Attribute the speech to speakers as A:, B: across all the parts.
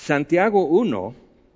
A: Santiago 1,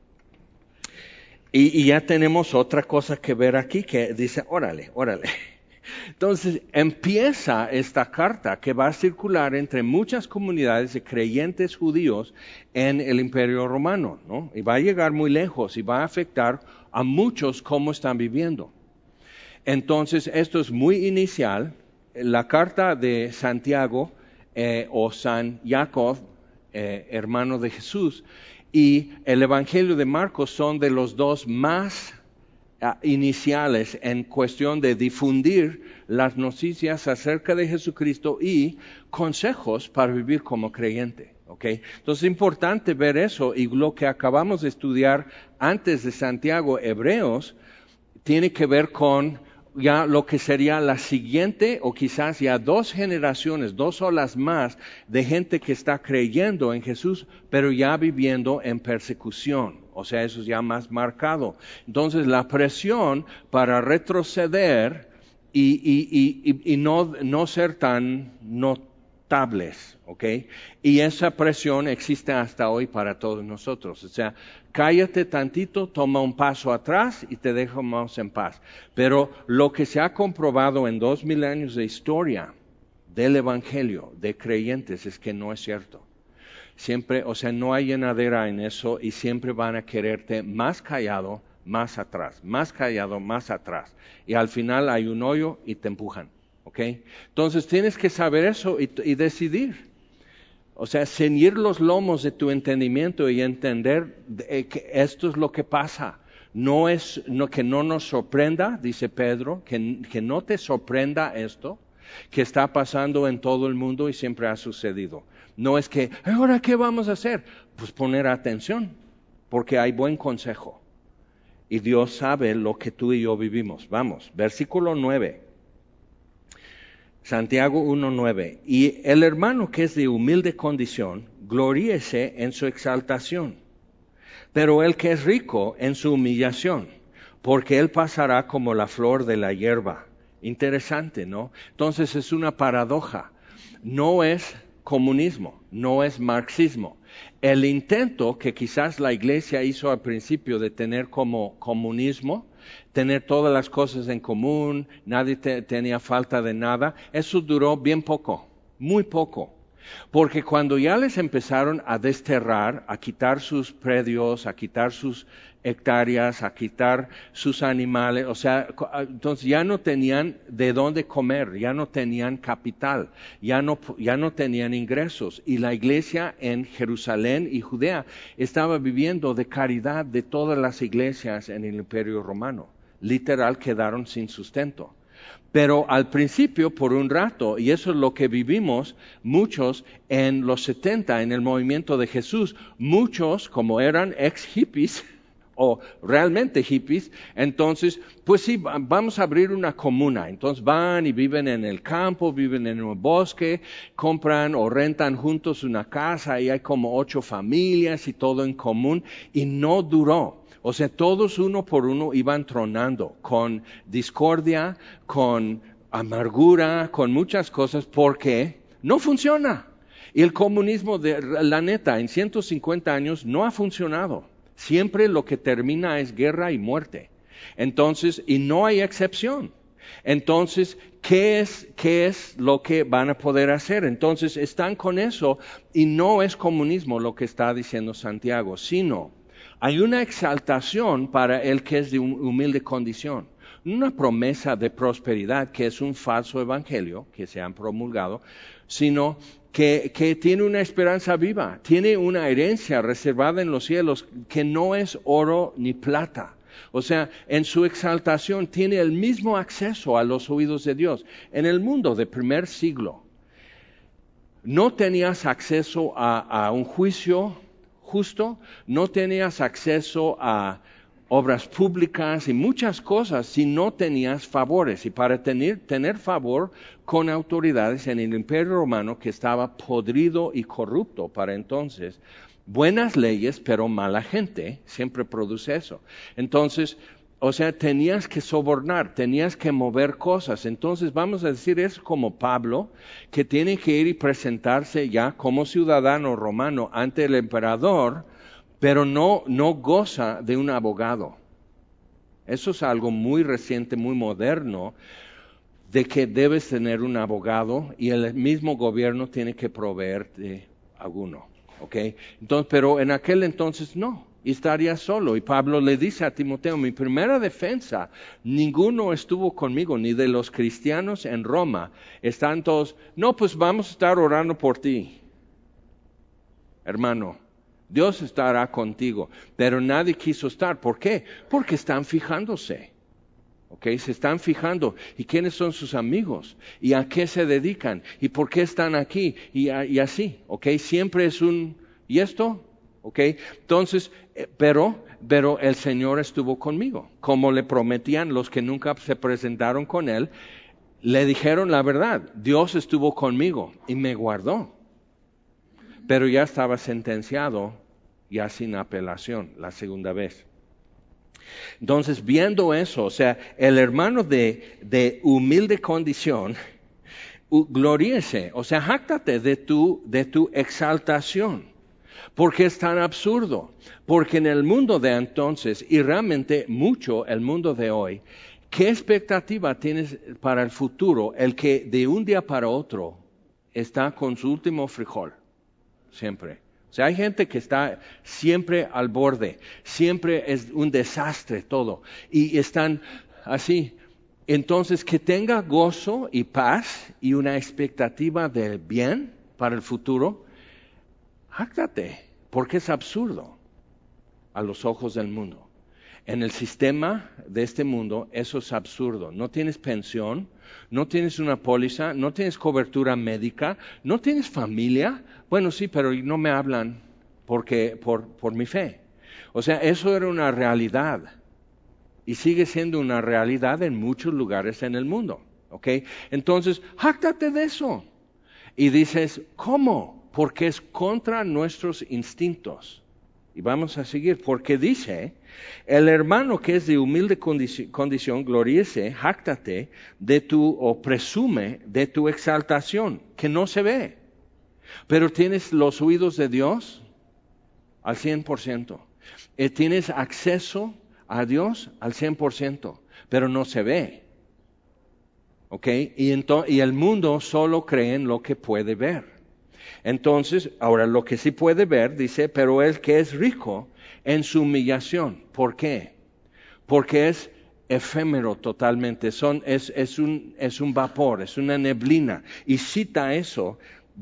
A: y ya tenemos otra cosa que ver aquí que dice, órale. Entonces empieza esta carta que va a circular entre muchas comunidades de creyentes judíos en el Imperio Romano, ¿no? Y va a llegar muy lejos y va a afectar a muchos cómo están viviendo. Entonces esto es muy inicial. La carta de Santiago o San Jacob, hermano de Jesús, y el Evangelio de Marcos son de los dos más iniciales en cuestión de difundir las noticias acerca de Jesucristo y consejos para vivir como creyente. ¿Okay? Entonces es importante ver eso, y lo que acabamos de estudiar antes de Santiago, Hebreos, tiene que ver con ya lo que sería la siguiente o quizás ya 2 generaciones, 2 olas más de gente que está creyendo en Jesús, pero ya viviendo en persecución. O sea, eso es ya más marcado. Entonces la presión para retroceder y no ser tan notables, ¿ok? Y esa presión existe hasta hoy para todos nosotros. O sea, cállate tantito, toma un paso atrás y te dejamos en paz. Pero lo que se ha comprobado en 2000 años de historia del Evangelio, de creyentes, es que no es cierto. Siempre, o sea, no hay llenadera en eso y siempre van a quererte más callado, más atrás, más callado, más atrás. Y al final hay un hoyo y te empujan, ¿ok? Entonces tienes que saber eso y decidir. O sea, ceñir los lomos de tu entendimiento y entender que esto es lo que pasa. Que no nos sorprenda, dice Pedro, que no te sorprenda esto, que está pasando en todo el mundo y siempre ha sucedido. No es que, ¿ahora qué vamos a hacer? Pues poner atención, porque hay buen consejo. Y Dios sabe lo que tú y yo vivimos. Vamos, versículo 9. Santiago 1:9. Y el hermano que es de humilde condición, gloríese en su exaltación. Pero el que es rico en su humillación, porque él pasará como la flor de la hierba. Interesante, ¿no? Entonces es una paradoja. No es comunismo, no es marxismo. El intento que quizás la iglesia hizo al principio de tener como comunismo, tener todas las cosas en común, nadie tenía falta de nada, eso duró bien poco, muy poco. Porque cuando ya les empezaron a desterrar, a quitar sus predios, a quitar sus hectáreas, a quitar sus animales, o sea, entonces ya no tenían de dónde comer, ya no tenían capital, ya no tenían ingresos. Y la iglesia en Jerusalén y Judea estaba viviendo de caridad de todas las iglesias en el Imperio Romano. Literal quedaron sin sustento. Pero al principio, por un rato, y eso es lo que vivimos muchos en los 70, en el movimiento de Jesús, muchos, como eran ex-hippies, o realmente hippies, entonces, pues sí, vamos a abrir una comuna. Entonces van y viven en el campo, viven en un bosque, compran o rentan juntos una casa, y hay como 8 familias y todo en común, y no duró. O sea, todos uno por uno iban tronando con discordia, con amargura, con muchas cosas, porque no funciona. Y el comunismo, la neta, en 150 años no ha funcionado. Siempre lo que termina es guerra y muerte. Entonces, y no hay excepción. Entonces, ¿qué es lo que van a poder hacer? Entonces, están con eso, y no es comunismo lo que está diciendo Santiago, sino hay una exaltación para el que es de humilde condición, una promesa de prosperidad que es un falso evangelio que se han promulgado, sino que tiene una esperanza viva, tiene una herencia reservada en los cielos que no es oro ni plata. O sea, en su exaltación tiene el mismo acceso a los oídos de Dios. En el mundo del primer siglo, no tenías acceso a un juicio justo, no tenías acceso a obras públicas y muchas cosas si no tenías favores. Y para tener favor con autoridades en el Imperio Romano, que estaba podrido y corrupto para entonces, buenas leyes pero mala gente siempre produce eso. Entonces, o sea, tenías que sobornar, tenías que mover cosas. Entonces vamos a decir, es como Pablo, que tiene que ir y presentarse ya como ciudadano romano ante el emperador, pero no goza de un abogado. Eso es algo muy reciente, muy moderno, de que debes tener un abogado y el mismo gobierno tiene que proveerte alguno, ¿ok? Entonces, pero en aquel entonces no, y estaría solo. Y Pablo le dice a Timoteo, mi primera defensa, ninguno estuvo conmigo, ni de los cristianos en Roma. Están todos, no, pues vamos a estar orando por ti, hermano. Dios estará contigo, pero nadie quiso estar. ¿Por qué? Porque están fijándose. Okay, se están fijando. ¿Y quiénes son sus amigos? ¿Y a qué se dedican? ¿Y por qué están aquí? Y así, ¿ok? Siempre es un... ¿Y esto? ¿Ok? Entonces, pero el Señor estuvo conmigo. Como le prometían los que nunca se presentaron con Él, le dijeron la verdad. Dios estuvo conmigo y me guardó. Pero ya estaba sentenciado, ya sin apelación, la segunda vez. Entonces, viendo eso, o sea, el hermano de humilde condición, gloríese, o sea, jáctate de tu exaltación, porque es tan absurdo, porque en el mundo de entonces, y realmente mucho el mundo de hoy, ¿qué expectativa tienes para el futuro? El que de un día para otro está con su último frijol, siempre. O sea, hay gente que está siempre al borde, siempre es un desastre todo, y están así. Entonces, que tenga gozo y paz y una expectativa de bien para el futuro, jáctate, porque es absurdo a los ojos del mundo. En el sistema de este mundo, eso es absurdo. No tienes pensión, no tienes una póliza, no tienes cobertura médica, no tienes familia. Bueno, sí, pero no me hablan porque por mi fe. O sea, eso era una realidad y sigue siendo una realidad en muchos lugares en el mundo. ¿Ok? Entonces, jáctate de eso. Y dices, ¿cómo? Porque es contra nuestros instintos. Y vamos a seguir, porque dice, el hermano que es de humilde condición, gloríese, jáctate o presume de tu exaltación, que no se ve. Pero tienes los oídos de Dios al 100%. Tienes acceso a Dios al 100%, pero no se ve. ¿Ok? Y el mundo solo cree en lo que puede ver. Entonces, ahora lo que sí puede ver, dice, pero el que es rico en su humillación. ¿Por qué? Porque es efímero totalmente, es un vapor, es una neblina. Y cita eso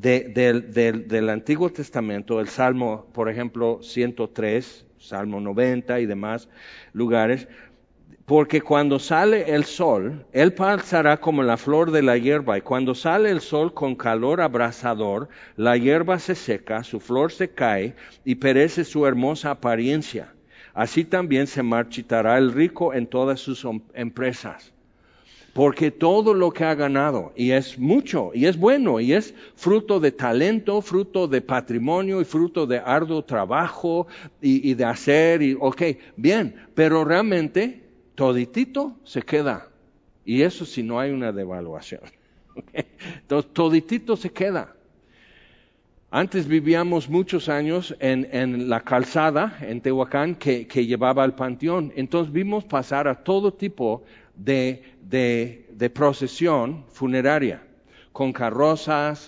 A: del Antiguo Testamento, el Salmo, por ejemplo, 103, Salmo 90 y demás lugares. Porque cuando sale el sol, él pasará como la flor de la hierba, y cuando sale el sol con calor abrasador, la hierba se seca, su flor se cae, y perece su hermosa apariencia. Así también se marchitará el rico en todas sus empresas. Porque todo lo que ha ganado, y es mucho, y es bueno, y es fruto de talento, fruto de patrimonio, y fruto de arduo trabajo, y de hacer, bien, pero realmente toditito se queda. Y eso si no hay una devaluación. Entonces, toditito se queda. Antes vivíamos muchos años en la calzada, en Tehuacán, que llevaba al panteón. Entonces vimos pasar a todo tipo de procesión funeraria, con carrozas,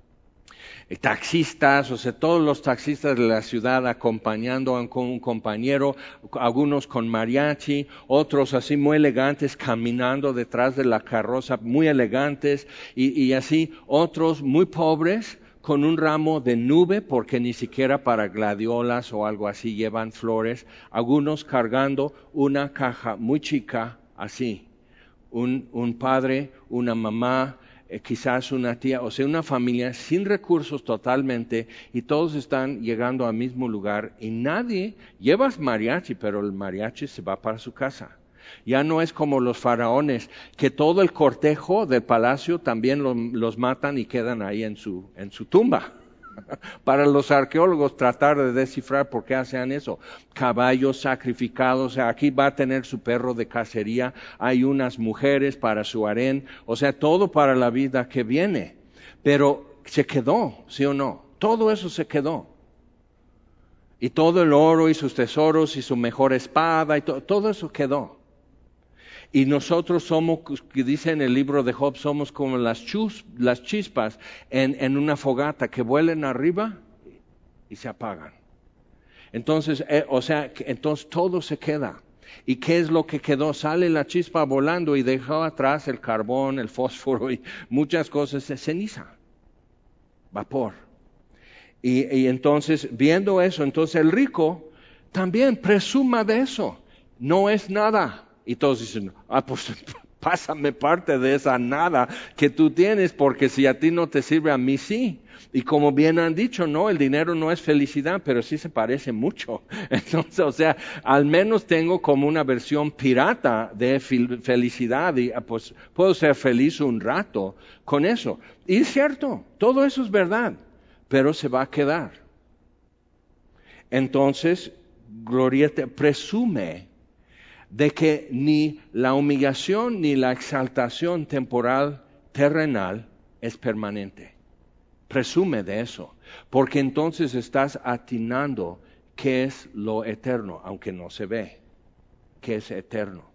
A: taxistas, o sea, todos los taxistas de la ciudad acompañando con un compañero, algunos con mariachi, otros así muy elegantes caminando detrás de la carroza, muy elegantes, y así otros muy pobres con un ramo de nube, porque ni siquiera para gladiolas o algo así llevan flores, algunos cargando una caja muy chica, así, un padre, una mamá, quizás una tía, o sea, una familia sin recursos totalmente, y todos están llegando al mismo lugar, y nadie, llevas mariachi, pero el mariachi se va para su casa. Ya no es como los faraones, que todo el cortejo del palacio también los matan y quedan ahí en su tumba. Para los arqueólogos tratar de descifrar por qué hacen eso. Caballos sacrificados, o sea, aquí va a tener su perro de cacería, hay unas mujeres para su harén, o sea, todo para la vida que viene. Pero se quedó, ¿sí o no? Todo eso se quedó. Y todo el oro y sus tesoros y su mejor espada y todo eso quedó. Y nosotros somos, que dice en el libro de Job, somos como las chispas en una fogata que vuelan arriba y se apagan. Entonces, entonces todo se queda. ¿Y qué es lo que quedó? Sale la chispa volando y dejó atrás el carbón, el fósforo y muchas cosas de ceniza, vapor. Y entonces, viendo eso, entonces el rico también presuma de eso. No es nada. Y todos dicen, pues pásame parte de esa nada que tú tienes, porque si a ti no te sirve, a mí sí. Y como bien han dicho, no, el dinero no es felicidad, pero sí se parece mucho. Entonces, al menos tengo como una versión pirata de felicidad y pues puedo ser feliz un rato con eso. Y es cierto, todo eso es verdad, pero se va a quedar. Entonces, Gloria te presume de que ni la humillación ni la exaltación temporal terrenal es permanente. Presume de eso, porque entonces estás atinando qué es lo eterno, aunque no se ve, qué es eterno.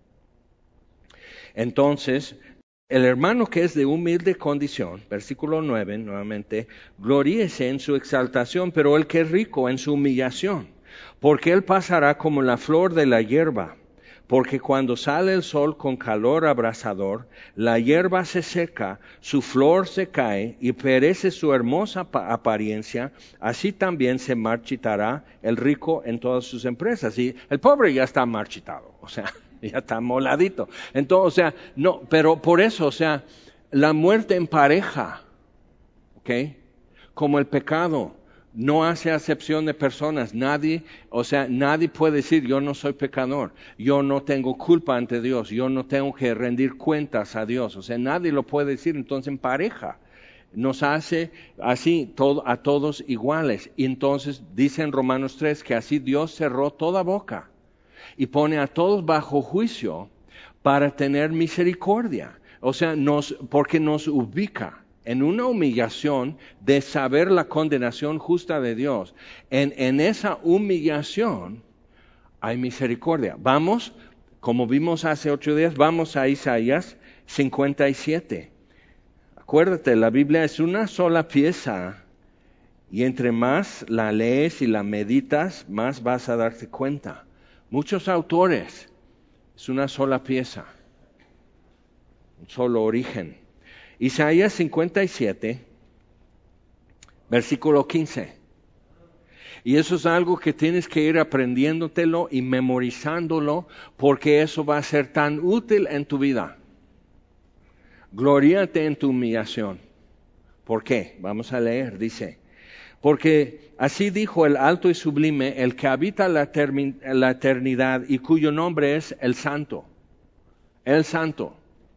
A: Entonces, el hermano que es de humilde condición, versículo 9 nuevamente, gloríese en su exaltación, pero el que es rico en su humillación, porque él pasará como la flor de la hierba. Porque cuando sale el sol con calor abrasador, la hierba se seca, su flor se cae y perece su hermosa apariencia, así también se marchitará el rico en todas sus empresas. Y el pobre ya está marchitado, ya está moladito. Entonces, no, pero por eso, la muerte empareja, ¿ok? Como el pecado. No hace acepción de personas. Nadie puede decir yo no soy pecador, yo no tengo culpa ante Dios, yo no tengo que rendir cuentas a Dios. Nadie lo puede decir. Entonces en pareja nos hace así a todos iguales. Y entonces dice en Romanos 3 que así Dios cerró toda boca y pone a todos bajo juicio para tener misericordia. Porque nos ubica en una humillación de saber la condenación justa de Dios. En esa humillación hay misericordia. Vamos, como vimos hace 8 días, vamos a Isaías 57. Acuérdate, la Biblia es una sola pieza y entre más la lees y la meditas, más vas a darte cuenta. Muchos autores, es una sola pieza, un solo origen. Isaías 57, versículo 15. Y eso es algo que tienes que ir aprendiéndotelo y memorizándolo, porque eso va a ser tan útil en tu vida. Gloríate en tu humillación. ¿Por qué? Vamos a leer, dice. Porque así dijo el alto y sublime, el que habita la eternidad y cuyo nombre es el Santo. El Santo.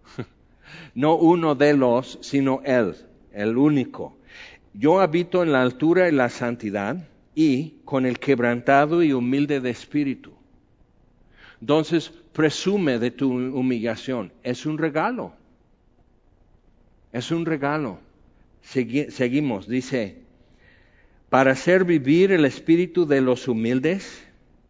A: No uno de los, sino Él, el único. Yo habito en la altura y la santidad y con el quebrantado y humilde de espíritu. Entonces, presume de tu humillación. Es un regalo. Es un regalo. Seguimos, dice, para hacer vivir el espíritu de los humildes,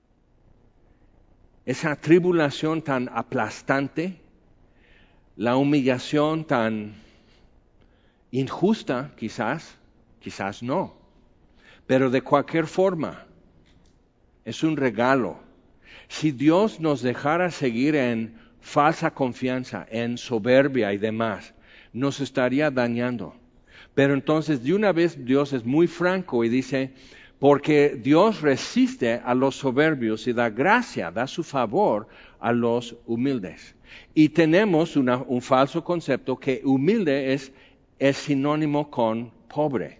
A: esa tribulación tan aplastante, la humillación tan injusta, quizás no, pero de cualquier forma, es un regalo. Si Dios nos dejara seguir en falsa confianza, en soberbia y demás, nos estaría dañando. Pero entonces, de una vez, Dios es muy franco y dice, porque Dios resiste a los soberbios y da gracia, da su favor a los humildes. Y tenemos un falso concepto que humilde es sinónimo con pobre.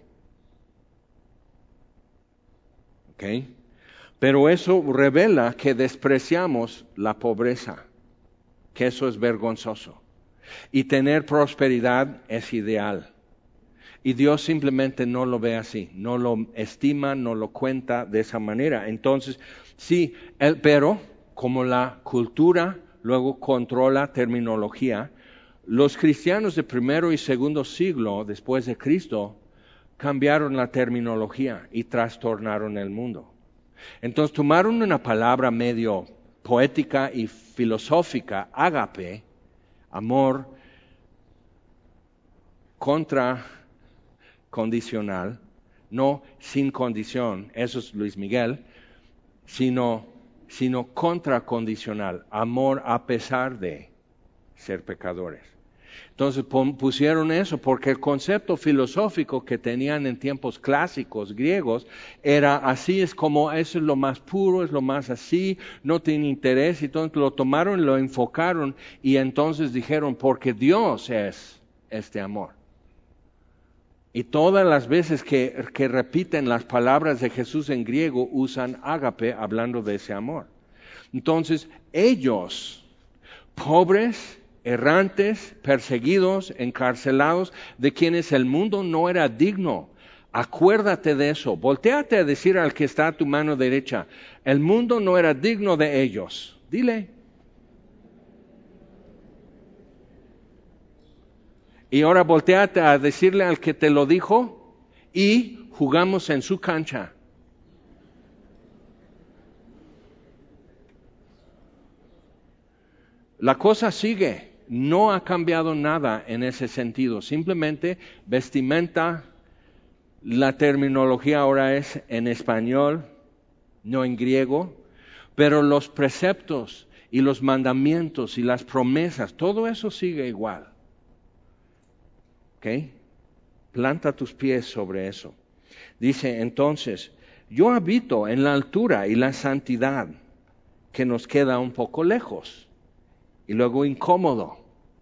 A: ¿Ok? Pero eso revela que despreciamos la pobreza, que eso es vergonzoso. Y tener prosperidad es ideal. Y Dios simplemente no lo ve así, no lo estima, no lo cuenta de esa manera. Entonces, sí, pero como la cultura luego controla terminología, los cristianos de primero y segundo siglo después de Cristo cambiaron la terminología y trastornaron el mundo. Entonces tomaron una palabra medio poética y filosófica, ágape, amor contracondicional, no sin condición, eso es Luis Miguel, sino contracondicional, amor a pesar de ser pecadores. Entonces pusieron eso porque el concepto filosófico que tenían en tiempos clásicos griegos era así, es como eso es lo más puro, es lo más así, no tiene interés, y entonces lo tomaron, lo enfocaron y entonces dijeron porque Dios es este amor. Y todas las veces que repiten las palabras de Jesús en griego usan ágape hablando de ese amor. Entonces ellos, pobres, errantes, perseguidos, encarcelados, de quienes el mundo no era digno. Acuérdate de eso. Voltéate a decir al que está a tu mano derecha, el mundo no era digno de ellos. Dile. Y ahora voltéate a decirle al que te lo dijo y jugamos en su cancha. La cosa sigue. No ha cambiado nada en ese sentido, simplemente vestimenta, la terminología ahora es en español, no en griego, pero los preceptos y los mandamientos y las promesas, todo eso sigue igual. ¿Ok? Planta tus pies sobre eso. Dice entonces, yo habito en la altura y la santidad, que nos queda un poco lejos y luego incómodo.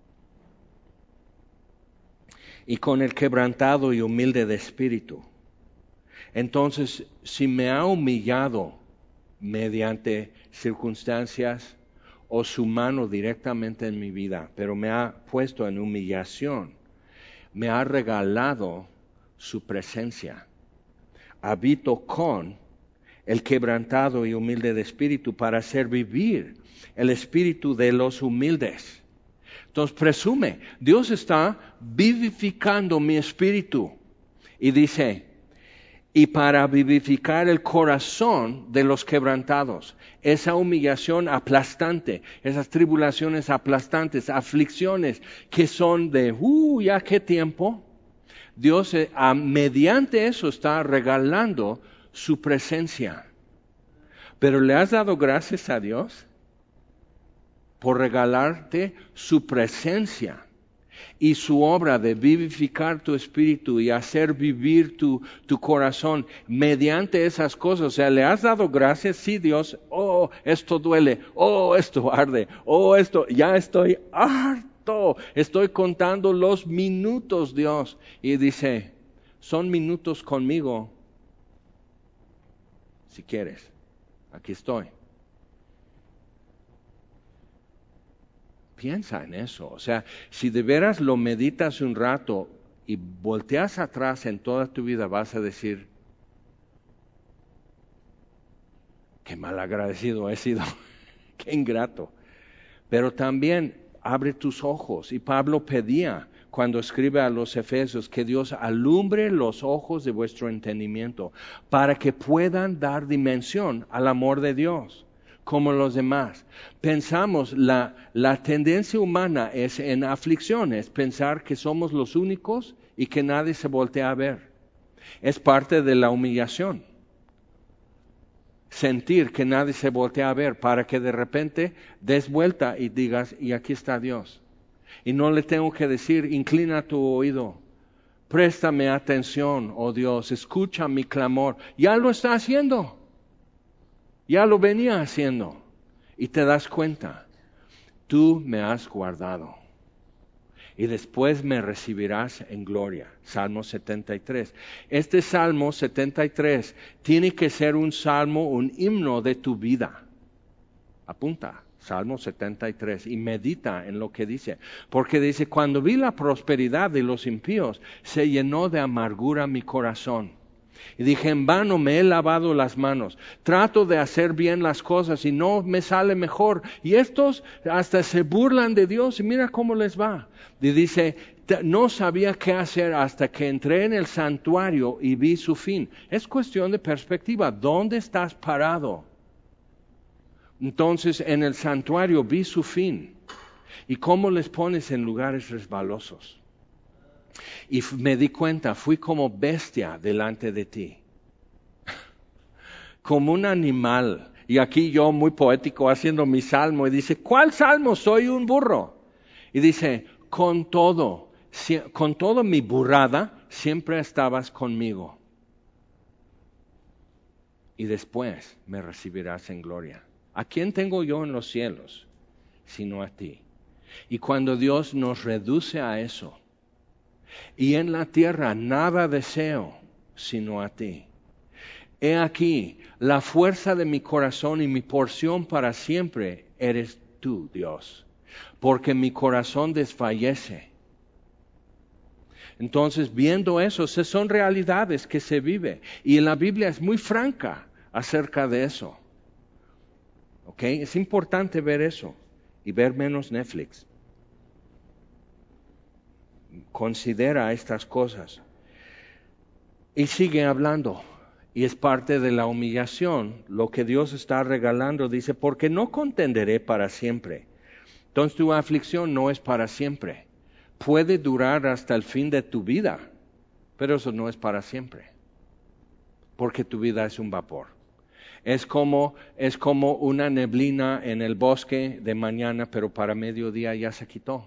A: Y con el quebrantado y humilde de espíritu. Entonces, si me ha humillado mediante circunstancias o su mano directamente en mi vida, pero me ha puesto en humillación, me ha regalado su presencia. Habito con el quebrantado y humilde de espíritu para hacer vivir el espíritu de los humildes. Entonces presume, Dios está vivificando mi espíritu. Y dice, y para vivificar el corazón de los quebrantados. Esa humillación aplastante, esas tribulaciones aplastantes, aflicciones que son de, ya qué tiempo. Dios mediante eso está regalando su presencia. Pero ¿le has dado gracias a Dios por regalarte su presencia y su obra de vivificar tu espíritu y hacer vivir tu corazón mediante esas cosas? O sea, ¿le has dado gracias? Sí, Dios, esto duele, esto arde, esto, ya estoy harto, estoy contando los minutos, Dios. Y dice, son minutos conmigo, si quieres, aquí estoy. Piensa en eso. O sea, si de veras lo meditas un rato y volteas atrás en toda tu vida, vas a decir, qué malagradecido he sido, qué ingrato. Pero también abre tus ojos. Y Pablo pedía, cuando escribe a los Efesios, que Dios alumbre los ojos de vuestro entendimiento, para que puedan dar dimensión al amor de Dios. Como los demás. Pensamos, la tendencia humana es en aflicciones, pensar que somos los únicos y que nadie se voltea a ver. Es parte de la humillación. Sentir que nadie se voltea a ver para que de repente des vuelta y digas, y aquí está Dios. Y no le tengo que decir, inclina tu oído, préstame atención, oh Dios, escucha mi clamor. Ya lo está haciendo. Ya lo venía haciendo y te das cuenta, tú me has guardado y después me recibirás en gloria. Salmo 73. Este Salmo 73 tiene que ser un salmo, un himno de tu vida. Apunta, Salmo 73 y medita en lo que dice. Porque dice, cuando vi la prosperidad de los impíos, se llenó de amargura mi corazón. Y dije, en vano me he lavado las manos. Trato de hacer bien las cosas y no me sale mejor. Y estos hasta se burlan de Dios y mira cómo les va. Y dice, No sabía qué hacer hasta que entré en el santuario y vi su fin. Es cuestión de perspectiva. ¿Dónde estás parado? Entonces en el santuario vi su fin. ¿Y cómo les pones en lugares resbalosos? Y me di cuenta, fui como bestia delante de ti. Como un animal. Y aquí yo muy poético haciendo mi salmo y dice, ¿cuál salmo? Soy un burro. Y dice, con todo mi burrada, siempre estabas conmigo. Y después me recibirás en gloria. ¿A quién tengo yo en los cielos? Sino a ti. Y cuando Dios nos reduce a eso, y en la tierra nada deseo, sino a ti. He aquí, la fuerza de mi corazón y mi porción para siempre eres tú, Dios. Porque mi corazón desfallece. Entonces, viendo eso, son realidades que se vive. Y en la Biblia es muy franca acerca de eso. ¿Ok? Es importante ver eso y ver menos Netflix. Considera estas cosas. Y sigue hablando. Y es parte de la humillación. Lo que Dios está regalando, dice, porque no contenderé para siempre. Entonces tu aflicción no es para siempre. Puede durar hasta el fin de tu vida, pero eso no es para siempre. Porque tu vida es un vapor. Es como una neblina en el bosque de mañana, pero para mediodía ya se quitó.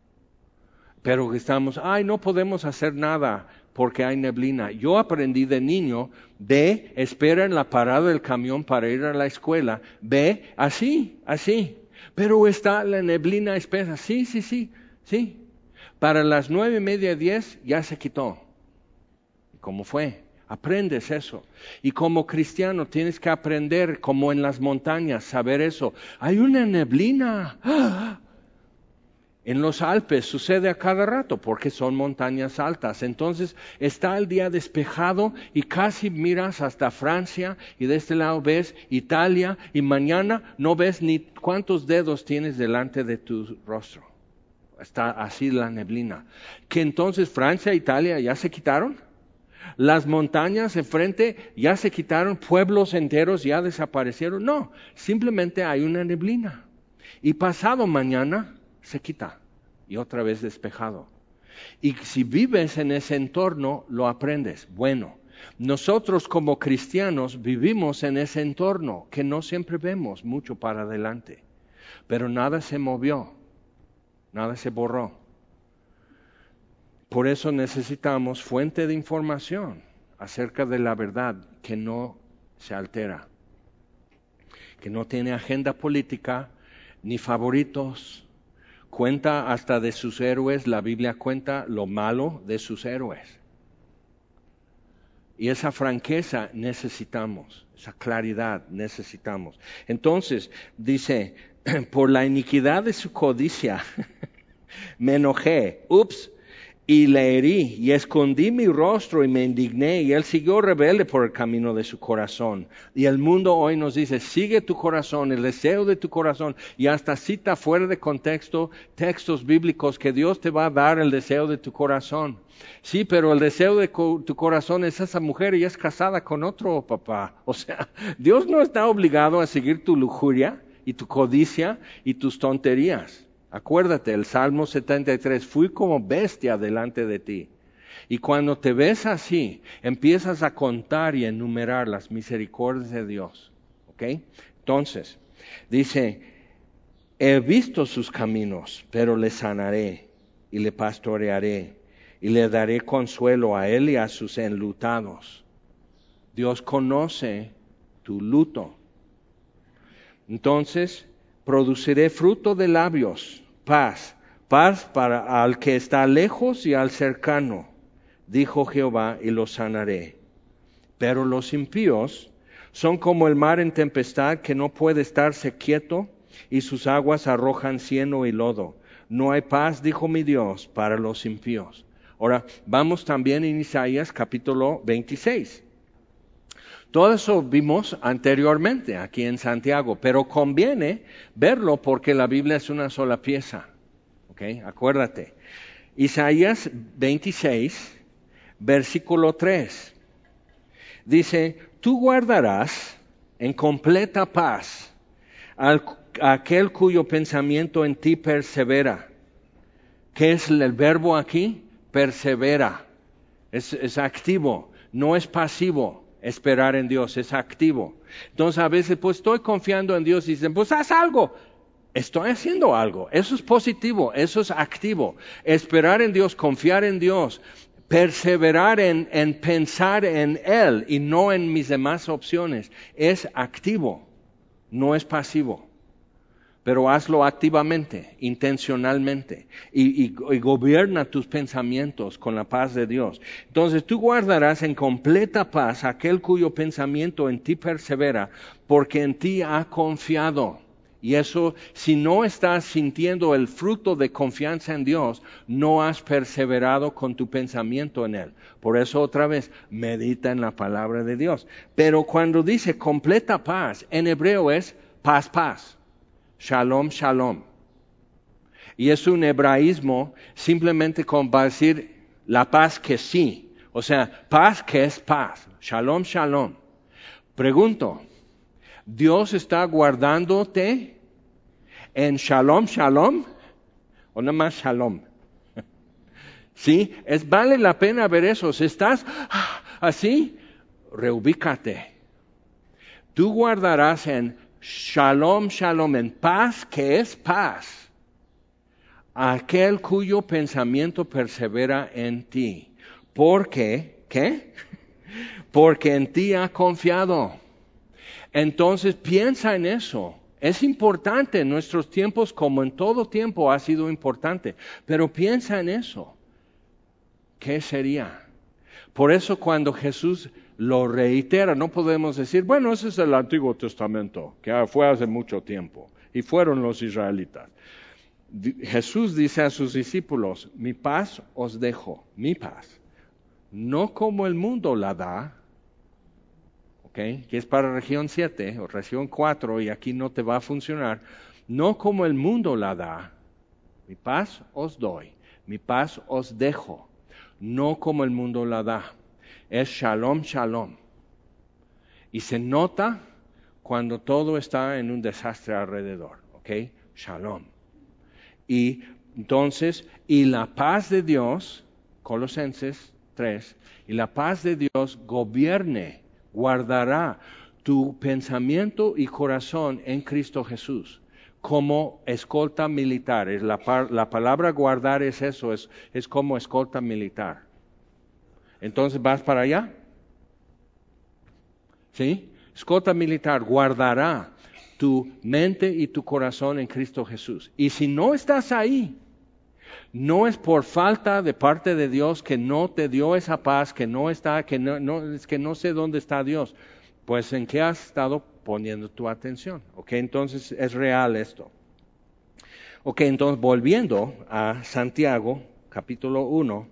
A: Pero estamos, no podemos hacer nada porque hay neblina. Yo aprendí de niño, espera en la parada del camión para ir a la escuela, así. Pero está la neblina espesa, sí. Para las 9:30, 10 ya se quitó. ¿Cómo fue? Aprendes eso. Y como cristiano tienes que aprender, como en las montañas, saber eso. Hay una neblina. ¡Ah! En los Alpes sucede a cada rato porque son montañas altas. Entonces está el día despejado y casi miras hasta Francia y de este lado ves Italia y mañana no ves ni cuántos dedos tienes delante de tu rostro. Está así la neblina. Que entonces Francia e Italia ya se quitaron. Las montañas enfrente ya se quitaron. Pueblos enteros ya desaparecieron. No, simplemente hay una neblina. Y pasado mañana se quita y otra vez despejado. Y si vives en ese entorno, lo aprendes. Bueno, nosotros como cristianos vivimos en ese entorno que no siempre vemos mucho para adelante. Pero nada se movió, nada se borró. Por eso necesitamos fuente de información acerca de la verdad que no se altera, que no tiene agenda política ni favoritos. Cuenta hasta de sus héroes, la Biblia cuenta lo malo de sus héroes. Y esa franqueza necesitamos, esa claridad necesitamos. Entonces, dice, por la iniquidad de su codicia, me enojé, y le herí, y escondí mi rostro y me indigné, y él siguió rebelde por el camino de su corazón. Y el mundo hoy nos dice, sigue tu corazón, el deseo de tu corazón, y hasta cita fuera de contexto textos bíblicos que Dios te va a dar el deseo de tu corazón. Sí, pero el deseo de tu corazón es esa mujer y es casada con otro papá. O sea, Dios no está obligado a seguir tu lujuria y tu codicia y tus tonterías. Acuérdate, el Salmo 73, fui como bestia delante de ti. Y cuando te ves así, empiezas a contar y enumerar las misericordias de Dios. ¿Ok? Entonces, dice, he visto sus caminos, pero le sanaré y le pastorearé y le daré consuelo a él y a sus enlutados. Dios conoce tu luto. Entonces, produciré fruto de labios, paz para al que está lejos y al cercano, dijo Jehová, y los sanaré. Pero los impíos son como el mar en tempestad que no puede estarse quieto, y sus aguas arrojan cieno y lodo. No hay paz, dijo mi Dios, para los impíos. Ahora, vamos también en Isaías capítulo 26. Todo eso vimos anteriormente aquí en Santiago, pero conviene verlo porque la Biblia es una sola pieza. ¿Ok? Acuérdate. Isaías 26, versículo 3. Dice, tú guardarás en completa paz a aquel cuyo pensamiento en ti persevera. ¿Qué es el verbo aquí? Persevera. Es activo, no es pasivo. Esperar en Dios es activo. Entonces a veces pues estoy confiando en Dios y dicen, pues haz algo. Estoy haciendo algo. Eso es positivo, eso es activo. Esperar en Dios, confiar en Dios, perseverar en pensar en Él y no en mis demás opciones. Es activo, no es pasivo. Pero hazlo activamente, intencionalmente, y gobierna tus pensamientos con la paz de Dios. Entonces tú guardarás en completa paz aquel cuyo pensamiento en ti persevera, porque en ti ha confiado. Y eso, si no estás sintiendo el fruto de confianza en Dios, no has perseverado con tu pensamiento en Él. Por eso otra vez, medita en la palabra de Dios. Pero cuando dice completa paz, en hebreo es paz, paz. Shalom, shalom. Y es un hebraísmo simplemente con va a decir la paz que sí. O sea, paz que es paz. Shalom, shalom. Pregunto, ¿Dios está guardándote en shalom, shalom? ¿O nada más shalom? ¿Sí? Vale la pena ver eso. Si estás así, reubícate. Tú guardarás en shalom, shalom, en paz que es paz, aquel cuyo pensamiento persevera en ti. Porque, ¿qué? Porque en ti ha confiado. Entonces piensa en eso. Es importante en nuestros tiempos, como en todo tiempo ha sido importante, pero piensa en eso. ¿Qué sería? Por eso cuando Jesús lo reitera, no podemos decir, bueno, ese es el Antiguo Testamento, que fue hace mucho tiempo, y fueron los israelitas. Jesús dice a sus discípulos, mi paz os dejo, mi paz, no como el mundo la da, ¿okay? Que es para región 7 o región 4, y aquí no te va a funcionar, no como el mundo la da, mi paz os doy, mi paz os dejo, no como el mundo la da. Es shalom, shalom. Y se nota cuando todo está en un desastre alrededor, ¿ok? Shalom. Y entonces, y la paz de Dios, Colosenses 3, y la paz de Dios gobierne, guardará tu pensamiento y corazón en Cristo Jesús, como escolta militar. La palabra guardar es eso, es como escolta militar. Entonces, ¿vas para allá? ¿Sí? Escolta militar guardará tu mente y tu corazón en Cristo Jesús. Y si no estás ahí, no es por falta de parte de Dios que no te dio esa paz, que no está, es que no sé dónde está Dios. Pues en qué has estado poniendo tu atención. ¿Ok? Entonces es real esto. Ok, entonces volviendo a Santiago, capítulo 1.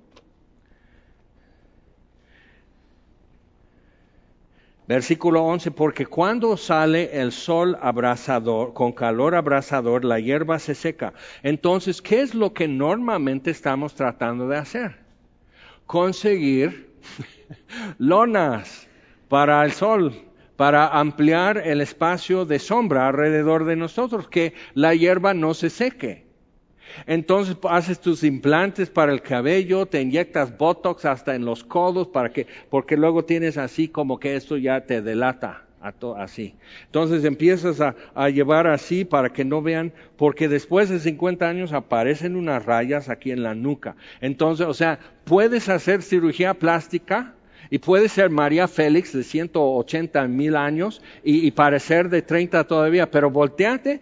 A: Versículo 11, porque cuando sale el sol abrasador, con calor abrasador, la hierba se seca. Entonces, ¿qué es lo que normalmente estamos tratando de hacer? Conseguir lonas para el sol, para ampliar el espacio de sombra alrededor de nosotros, que la hierba no se seque. Entonces haces tus implantes para el cabello, te inyectas Botox hasta en los codos porque luego tienes así como que esto ya te delata, así. Entonces empiezas a llevar así para que no vean, porque después de 50 años aparecen unas rayas aquí en la nuca. Entonces, o sea, puedes hacer cirugía plástica y puedes ser María Félix de 180,000 años y parecer de 30 todavía, pero volteate,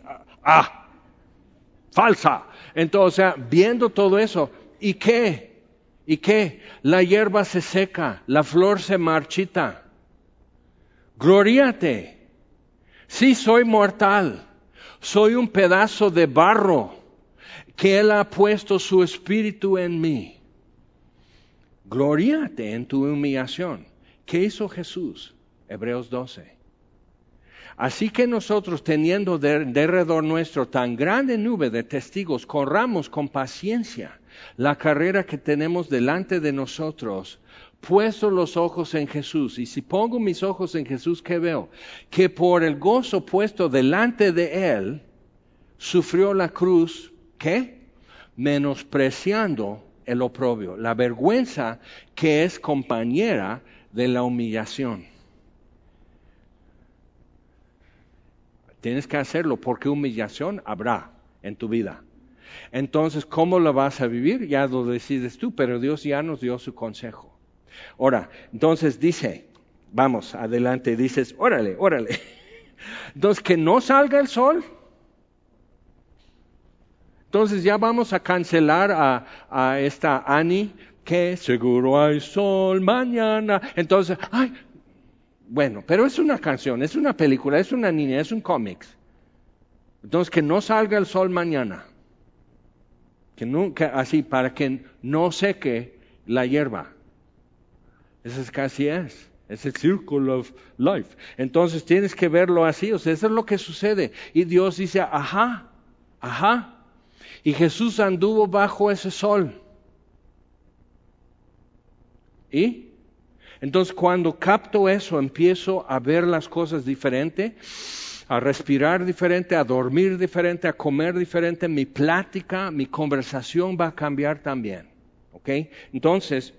A: falsa. Entonces, o sea, viendo todo eso, ¿y qué? ¿Y qué? La hierba se seca, la flor se marchita. Gloríate. Sí, soy mortal. Soy un pedazo de barro que Él ha puesto su espíritu en mí. Gloríate en tu humillación. ¿Qué hizo Jesús? Hebreos 12. Así que nosotros, teniendo derredor nuestro tan grande nube de testigos, corramos con paciencia la carrera que tenemos delante de nosotros, puesto los ojos en Jesús. Y si pongo mis ojos en Jesús, ¿qué veo? Que por el gozo puesto delante de Él, sufrió la cruz, ¿qué? Menospreciando el oprobio, la vergüenza que es compañera de la humillación. Tienes que hacerlo porque humillación habrá en tu vida. Entonces, ¿cómo lo vas a vivir? Ya lo decides tú, pero Dios ya nos dio su consejo. Ahora, entonces dice, vamos, adelante, dices, órale. Entonces, que no salga el sol. Entonces ya vamos a cancelar a esta Annie, que seguro hay sol mañana. Entonces, bueno, pero es una canción, es una película, es una niña, es un cómics. Entonces que no salga el sol mañana. Que nunca, así, para que no seque la hierba. Eso es casi es el circle of life. Entonces tienes que verlo así, o sea, eso es lo que sucede. Y Dios dice, ajá. Y Jesús anduvo bajo ese sol. ¿Y? Entonces cuando capto eso, empiezo a ver las cosas diferente, a respirar diferente, a dormir diferente, a comer diferente. Mi plática, mi conversación va a cambiar también. ¿Ok? Entonces,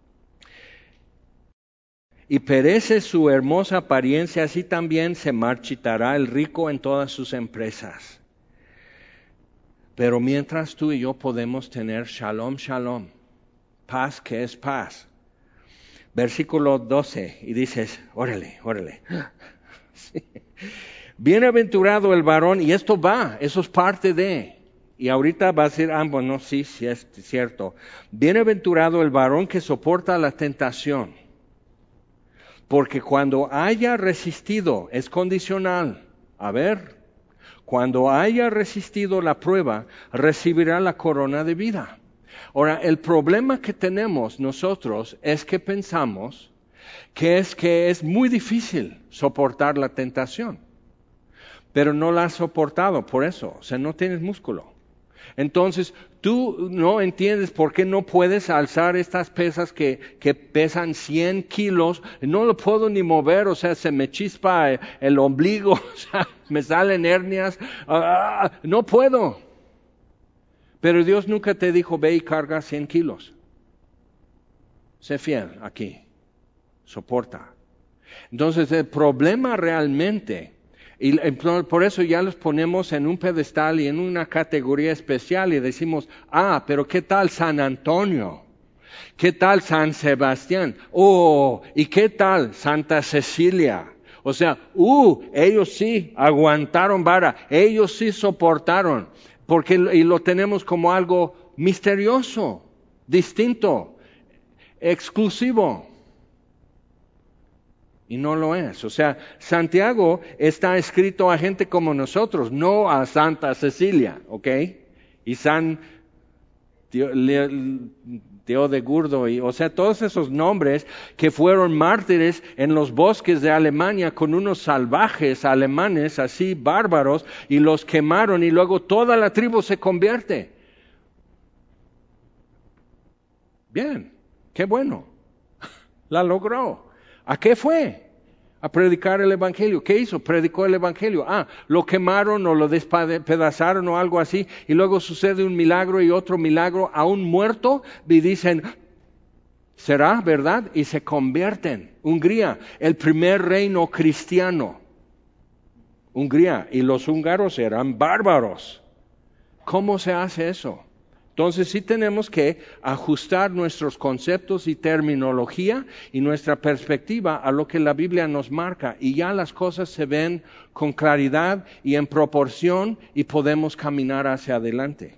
A: y perece su hermosa apariencia, así también se marchitará el rico en todas sus empresas. Pero mientras tú y yo podemos tener shalom, paz que es paz. Versículo 12, y dices, órale. Sí. Bienaventurado el varón, y eso es parte de, y ahorita va a decir, bueno, sí es cierto. Bienaventurado el varón que soporta la tentación, porque cuando haya resistido, es condicional, cuando haya resistido la prueba, recibirá la corona de vida. Ahora, el problema que tenemos nosotros es que pensamos que es muy difícil soportar la tentación, pero no la has soportado por eso, o sea, no tienes músculo. Entonces, tú no entiendes por qué no puedes alzar estas pesas que pesan 100 kilos, no lo puedo ni mover, o sea, se me chispa el ombligo, o sea, me salen hernias, no puedo. Pero Dios nunca te dijo, ve y carga 100 kilos. Sé fiel aquí, soporta. Entonces, el problema realmente, y por eso ya los ponemos en un pedestal y en una categoría especial y decimos, pero ¿qué tal San Antonio? ¿Qué tal San Sebastián? ¿Y qué tal Santa Cecilia? O sea, ellos sí aguantaron vara, ellos sí soportaron, y lo tenemos como algo misterioso, distinto, exclusivo. Y no lo es. O sea, Santiago está escrito a gente como nosotros, no a Santa Cecilia, ¿ok? Y San Teodegurdo, o sea, todos esos nombres que fueron mártires en los bosques de Alemania con unos salvajes alemanes así bárbaros y los quemaron y luego toda la tribu se convierte. Bien, qué bueno. La logró. ¿A qué fue? A predicar el Evangelio. ¿Qué hizo? Predicó el Evangelio. Lo quemaron o lo despedazaron o algo así, y luego sucede un milagro y otro milagro a un muerto, y dicen, ¿será verdad? Y se convierten. Hungría, el primer reino cristiano. Hungría, y los húngaros eran bárbaros. ¿Cómo se hace eso? Entonces sí tenemos que ajustar nuestros conceptos y terminología y nuestra perspectiva a lo que la Biblia nos marca, y ya las cosas se ven con claridad y en proporción y podemos caminar hacia adelante.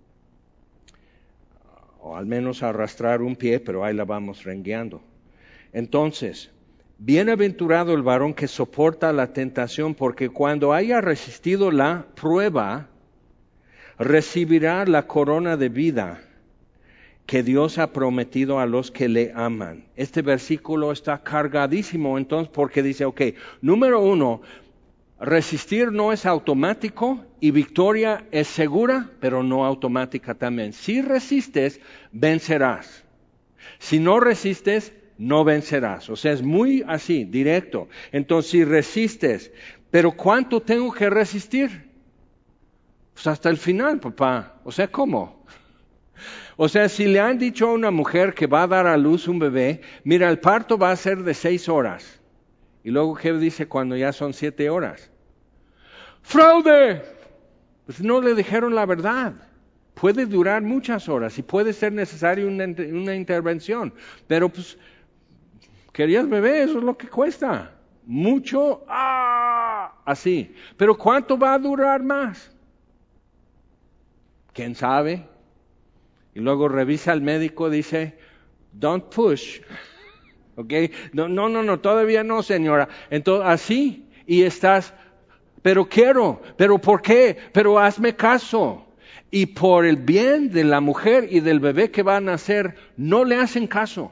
A: O al menos arrastrar un pie, pero ahí la vamos rengueando. Entonces, bienaventurado el varón que soporta la tentación, porque cuando haya resistido la prueba, recibirá la corona de vida que Dios ha prometido a los que le aman. Este versículo está cargadísimo entonces porque dice, número 1, resistir no es automático y victoria es segura, pero no automática también. Si resistes, vencerás. Si no resistes, no vencerás. O sea, es muy así, directo. Entonces, si resistes, ¿pero cuánto tengo que resistir? Pues hasta el final, papá. O sea, ¿cómo? O sea, si le han dicho a una mujer que va a dar a luz un bebé, mira, el parto va a ser de 6 horas. Y luego, ¿qué dice cuando ya son 7 horas? ¡Fraude! Pues no le dijeron la verdad. Puede durar muchas horas y puede ser necesaria una intervención. Pero pues, querías bebé, eso es lo que cuesta. Mucho, así. Pero ¿cuánto va a durar más? ¿Quién sabe? Y luego revisa al médico, dice, don't push. ¿Ok? No, todavía no, señora. Entonces, así, y estás, pero quiero, pero ¿por qué? Pero hazme caso. Y por el bien de la mujer y del bebé que va a nacer, no le hacen caso.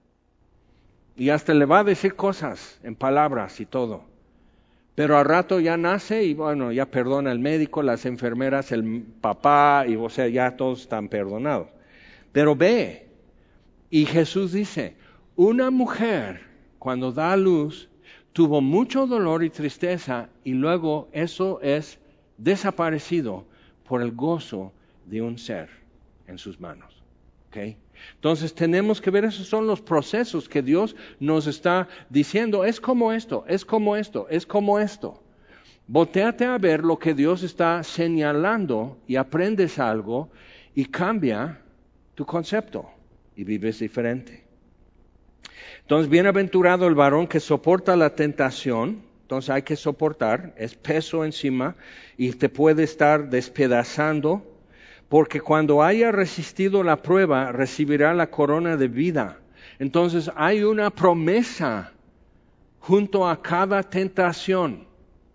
A: Y hasta le va a decir cosas en palabras y todo. Pero al rato ya nace y bueno, ya perdona el médico, las enfermeras, el papá, y o sea, ya todos están perdonados. Pero ve, y Jesús dice, una mujer cuando da a luz tuvo mucho dolor y tristeza y luego eso es desaparecido por el gozo de un ser en sus manos. ¿Okay? Entonces tenemos que ver, esos son los procesos que Dios nos está diciendo, es como esto, es como esto, es como esto. Voltéate a ver lo que Dios está señalando y aprendes algo y cambia tu concepto y vives diferente. Entonces, bienaventurado el varón que soporta la tentación. Entonces hay que soportar, es peso encima y te puede estar despedazando, porque cuando haya resistido la prueba, recibirá la corona de vida. Entonces hay una promesa junto a cada tentación.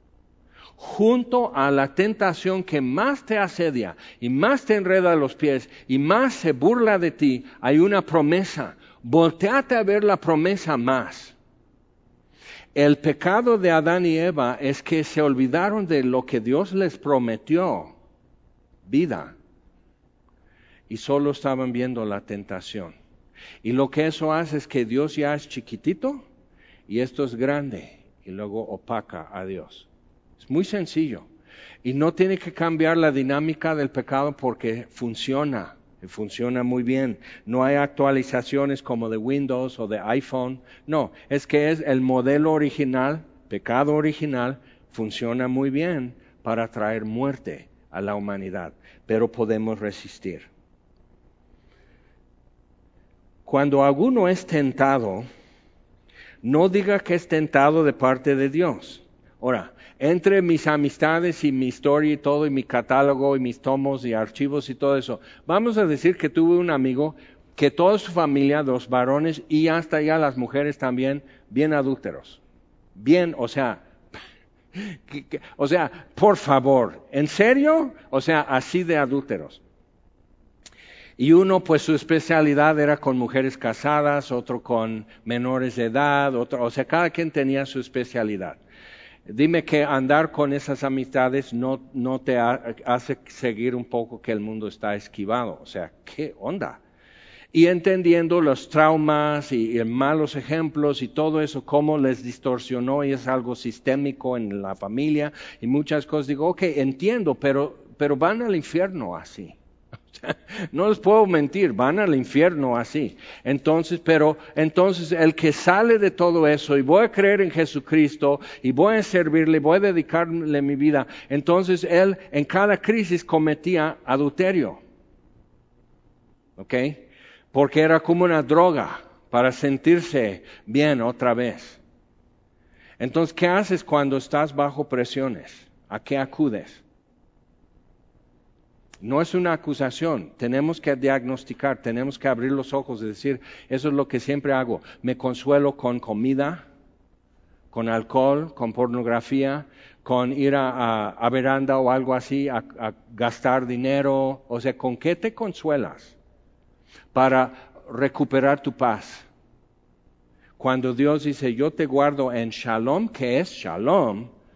A: Junto a la tentación que más te asedia y más te enreda los pies y más se burla de ti, hay una promesa. Voltéate a ver la promesa más. El pecado de Adán y Eva es que se olvidaron de lo que Dios les prometió, vida, y solo estaban viendo la tentación. Y lo que eso hace es que Dios ya es chiquitito y esto es grande y luego opaca a Dios. Es muy sencillo y no tiene que cambiar la dinámica del pecado porque funciona muy bien. No hay actualizaciones como de Windows o de iPhone. No, es que es el modelo original, pecado original, funciona muy bien para traer muerte a la humanidad, pero podemos resistir. Cuando alguno es tentado, no diga que es tentado de parte de Dios. Ahora, entre mis amistades y mi historia y todo, y mi catálogo y mis tomos y archivos y todo eso, vamos a decir que tuve un amigo que toda su familia, los varones y hasta ya las mujeres también, bien adúlteros. Bien, o sea, por favor, ¿en serio? O sea, así de adúlteros. Y uno, pues su especialidad era con mujeres casadas, otro con menores de edad, otro, o sea, cada quien tenía su especialidad. Dime que andar con esas amistades no te hace seguir un poco que el mundo está esquivado. O sea, ¿qué onda? Y entendiendo los traumas y malos ejemplos y todo eso, cómo les distorsionó y es algo sistémico en la familia y muchas cosas. Digo, ok, entiendo, pero van al infierno así. No les puedo mentir, van al infierno así. Entonces el que sale de todo eso y voy a creer en Jesucristo y voy a servirle, voy a dedicarle mi vida, entonces él en cada crisis cometía adulterio. ¿Ok? Porque era como una droga para sentirse bien otra vez. Entonces, ¿qué haces cuando estás bajo presiones? ¿A qué acudes? No es una acusación, tenemos que diagnosticar, tenemos que abrir los ojos y decir, eso es lo que siempre hago, me consuelo con comida, con alcohol, con pornografía, con ir a veranda o algo así, a gastar dinero, o sea, ¿con qué te consuelas para recuperar tu paz? Cuando Dios dice, yo te guardo en shalom, que es shalom,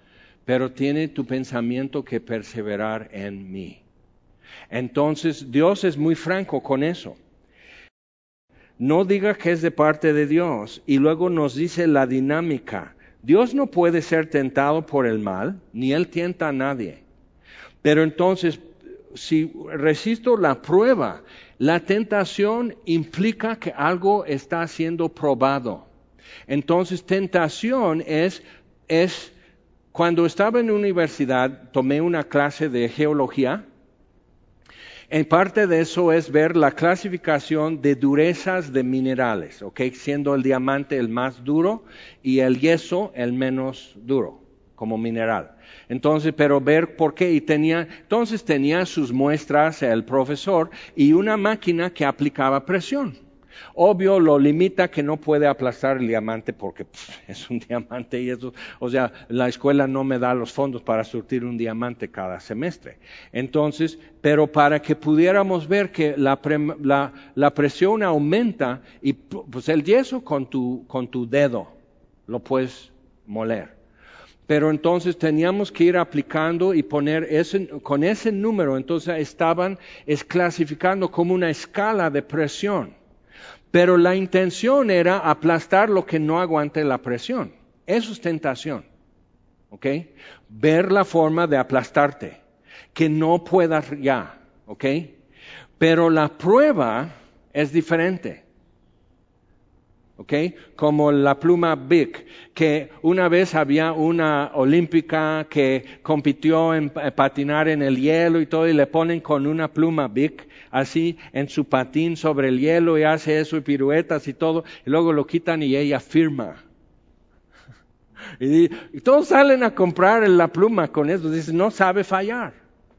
A: pero tiene tu pensamiento que perseverar en mí. Entonces, Dios es muy franco con eso. No diga que es de parte de Dios y luego nos dice la dinámica. Dios no puede ser tentado por el mal, ni Él tienta a nadie. Pero entonces, si resisto la prueba, la tentación implica que algo está siendo probado. Entonces, tentación es cuando estaba en la universidad, tomé una clase de geología. En parte de eso es ver la clasificación de durezas de minerales, ¿okay? Siendo el diamante el más duro y el yeso el menos duro como mineral. Entonces, pero ver por qué. Entonces tenía sus muestras el profesor y una máquina que aplicaba presión. Obvio, lo limita que no puede aplastar el diamante porque es un diamante y eso, o sea, la escuela no me da los fondos para surtir un diamante cada semestre. Entonces, pero para que pudiéramos ver que la presión aumenta y pues el yeso con tu dedo lo puedes moler. Pero entonces teníamos que ir aplicando y poner con ese número, entonces estaban clasificando como una escala de presión. Pero la intención era aplastar lo que no aguante la presión. Eso es tentación. ¿Ok? Ver la forma de aplastarte, que no puedas ya. ¿Ok? Pero la prueba es diferente. ¿Ok? Como la pluma Bic, que una vez había una olímpica que compitió en patinar en el hielo y todo, y le ponen con una pluma Bic así en su patín sobre el hielo y hace eso y piruetas y todo, y luego lo quitan y ella firma. Y todos salen a comprar la pluma con eso, dicen, no sabe fallar.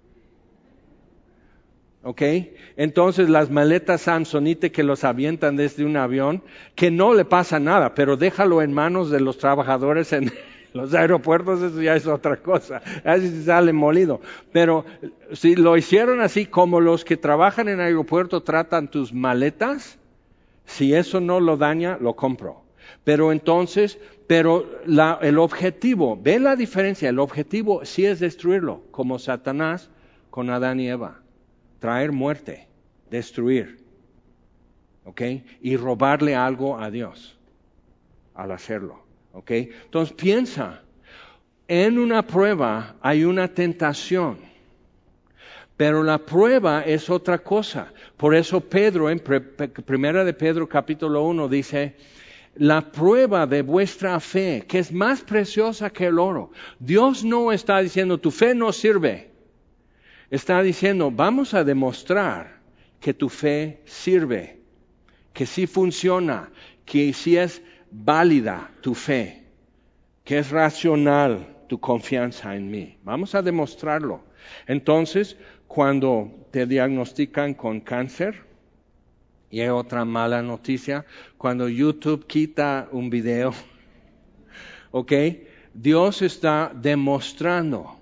A: ¿Ok? Entonces las maletas Samsonite que los avientan desde un avión, que no le pasa nada, pero déjalo en manos de los trabajadores en los aeropuertos, eso ya es otra cosa, así sale molido. Pero si lo hicieron así como los que trabajan en el aeropuerto tratan tus maletas, si eso no lo daña, lo compro. Pero entonces, el objetivo, ¿ve la diferencia? El objetivo sí es destruirlo, como Satanás con Adán y Eva. Traer muerte, destruir, ¿ok? Y robarle algo a Dios al hacerlo, ¿ok? Entonces piensa, en una prueba hay una tentación, pero la prueba es otra cosa. Por eso Pedro, en Primera de Pedro capítulo 1 dice, la prueba de vuestra fe, que es más preciosa que el oro. Dios no está diciendo, tu fe no sirve. Está diciendo, vamos a demostrar que tu fe sirve, que sí funciona, que sí es válida tu fe, que es racional tu confianza en mí. Vamos a demostrarlo. Entonces, cuando te diagnostican con cáncer, y hay otra mala noticia, cuando YouTube quita un video, ¿ok? Dios está demostrando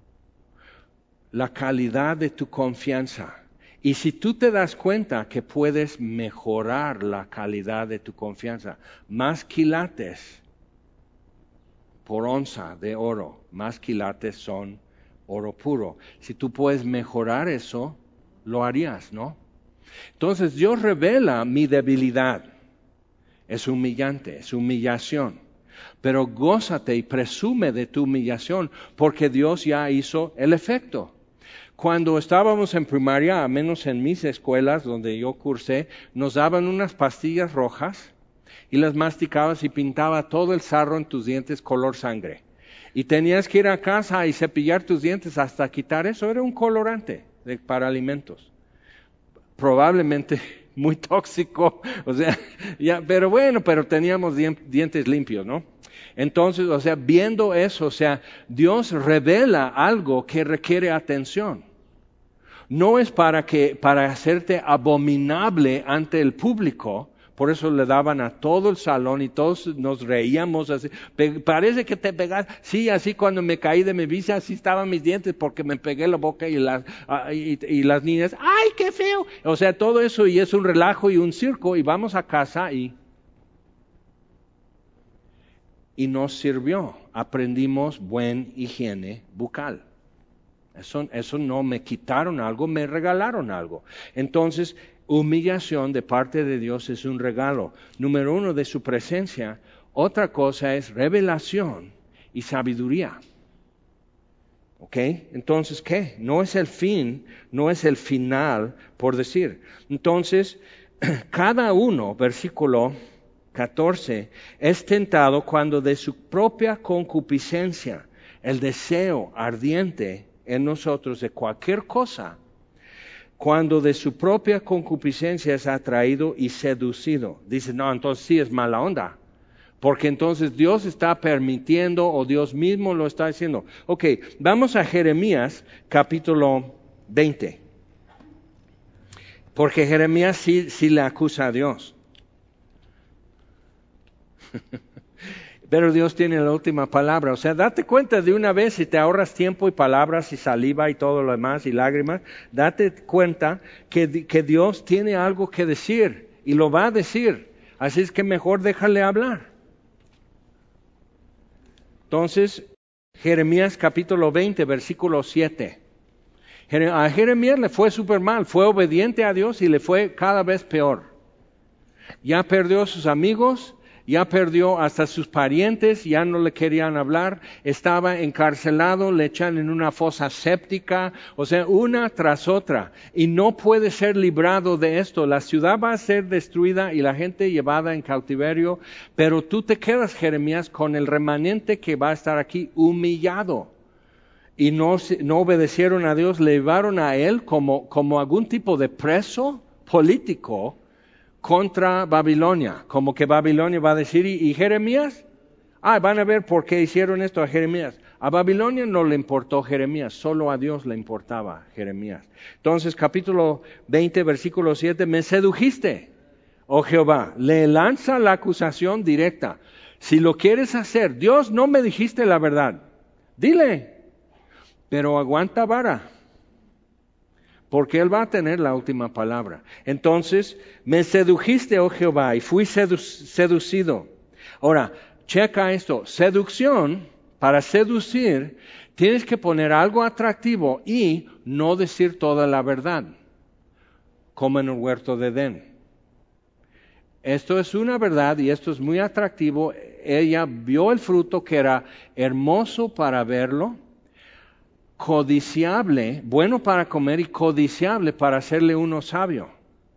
A: la calidad de tu confianza. Y si tú te das cuenta que puedes mejorar la calidad de tu confianza, más quilates por onza de oro, más quilates son oro puro. Si tú puedes mejorar eso, lo harías, ¿no? Entonces Dios revela mi debilidad. Es humillante, es humillación. Pero gózate y presume de tu humillación, porque Dios ya hizo el efecto. Cuando estábamos en primaria, a menos en mis escuelas donde yo cursé, nos daban unas pastillas rojas y las masticabas y pintaba todo el sarro en tus dientes color sangre. Y tenías que ir a casa y cepillar tus dientes hasta quitar eso. Era un colorante para alimentos. Probablemente muy tóxico, o sea, ya, pero bueno, pero teníamos dientes limpios, ¿no? Entonces, o sea, viendo eso, o sea, Dios revela algo que requiere atención. No es para hacerte abominable ante el público, por eso le daban a todo el salón y todos nos reíamos así. Parece que te pegas, sí, así cuando me caí de mi bici, así estaban mis dientes porque me pegué la boca y las niñas, ¡ay, qué feo! O sea, todo eso y es un relajo y un circo y vamos a casa y y nos sirvió. Aprendimos buen higiene bucal. Eso no me quitaron algo, me regalaron algo. Entonces, humillación de parte de Dios es un regalo. Número 1, de su presencia. Otra cosa es revelación y sabiduría. ¿Ok? Entonces, ¿qué? No es el fin, no es el final, por decir. Entonces, cada uno, versículo 14, es tentado cuando de su propia concupiscencia, el deseo ardiente en nosotros de cualquier cosa, cuando de su propia concupiscencia es atraído y seducido. Dice, no, entonces sí es mala onda. Porque entonces Dios está permitiendo o Dios mismo lo está haciendo. Ok, vamos a Jeremías capítulo 20. Porque Jeremías sí le acusa a Dios. Pero Dios tiene la última palabra. O sea, date cuenta de una vez, si te ahorras tiempo y palabras y saliva y todo lo demás y lágrimas, date cuenta que Dios tiene algo que decir y lo va a decir. Así es que mejor déjale hablar. Entonces, Jeremías capítulo 20, versículo 7. A Jeremías le fue súper mal, fue obediente a Dios y le fue cada vez peor. Ya perdió a sus amigos, ya perdió hasta sus parientes, ya no le querían hablar, estaba encarcelado, le echan en una fosa séptica, o sea, una tras otra, y no puede ser librado de esto. La ciudad va a ser destruida y la gente llevada en cautiverio, pero tú te quedas, Jeremías, con el remanente que va a estar aquí humillado. Y no obedecieron a Dios, le llevaron a él como algún tipo de preso político contra Babilonia, como que Babilonia va a decir, ¿y Jeremías? Van a ver por qué hicieron esto a Jeremías. A Babilonia no le importó Jeremías, solo a Dios le importaba Jeremías. Entonces, capítulo 20, versículo 7, me sedujiste, oh Jehová, le lanza la acusación directa. Si lo quieres hacer, Dios, no me dijiste la verdad, dile, pero aguanta vara. Porque Él va a tener la última palabra. Entonces, me sedujiste, oh Jehová, y fui seducido. Ahora, checa esto. Seducción, para seducir, tienes que poner algo atractivo y no decir toda la verdad. Como en el huerto de Edén. Esto es una verdad y esto es muy atractivo. Ella vio el fruto que era hermoso para verlo, codiciable, bueno para comer y codiciable para hacerle uno sabio.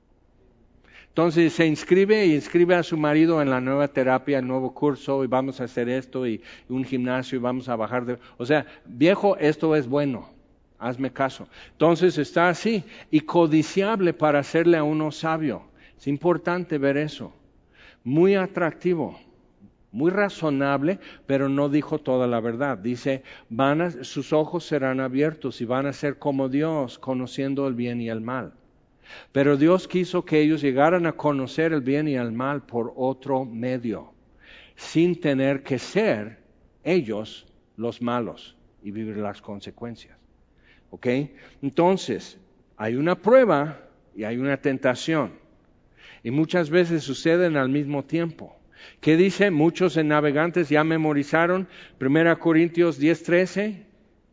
A: Entonces se inscribe a su marido en la nueva terapia, el nuevo curso, y vamos a hacer esto, y un gimnasio, y vamos a bajar de... O sea, viejo, esto es bueno, hazme caso. Entonces está así, y codiciable para hacerle a uno sabio. Es importante ver eso. Muy atractivo. Muy razonable, pero no dijo toda la verdad. Dice, sus ojos serán abiertos y van a ser como Dios, conociendo el bien y el mal. Pero Dios quiso que ellos llegaran a conocer el bien y el mal por otro medio, sin tener que ser ellos los malos y vivir las consecuencias. ¿Ok? Entonces, hay una prueba y hay una tentación. Y muchas veces suceden al mismo tiempo. ¿Qué dice? Muchos navegantes ya memorizaron 1 Corintios 10:13.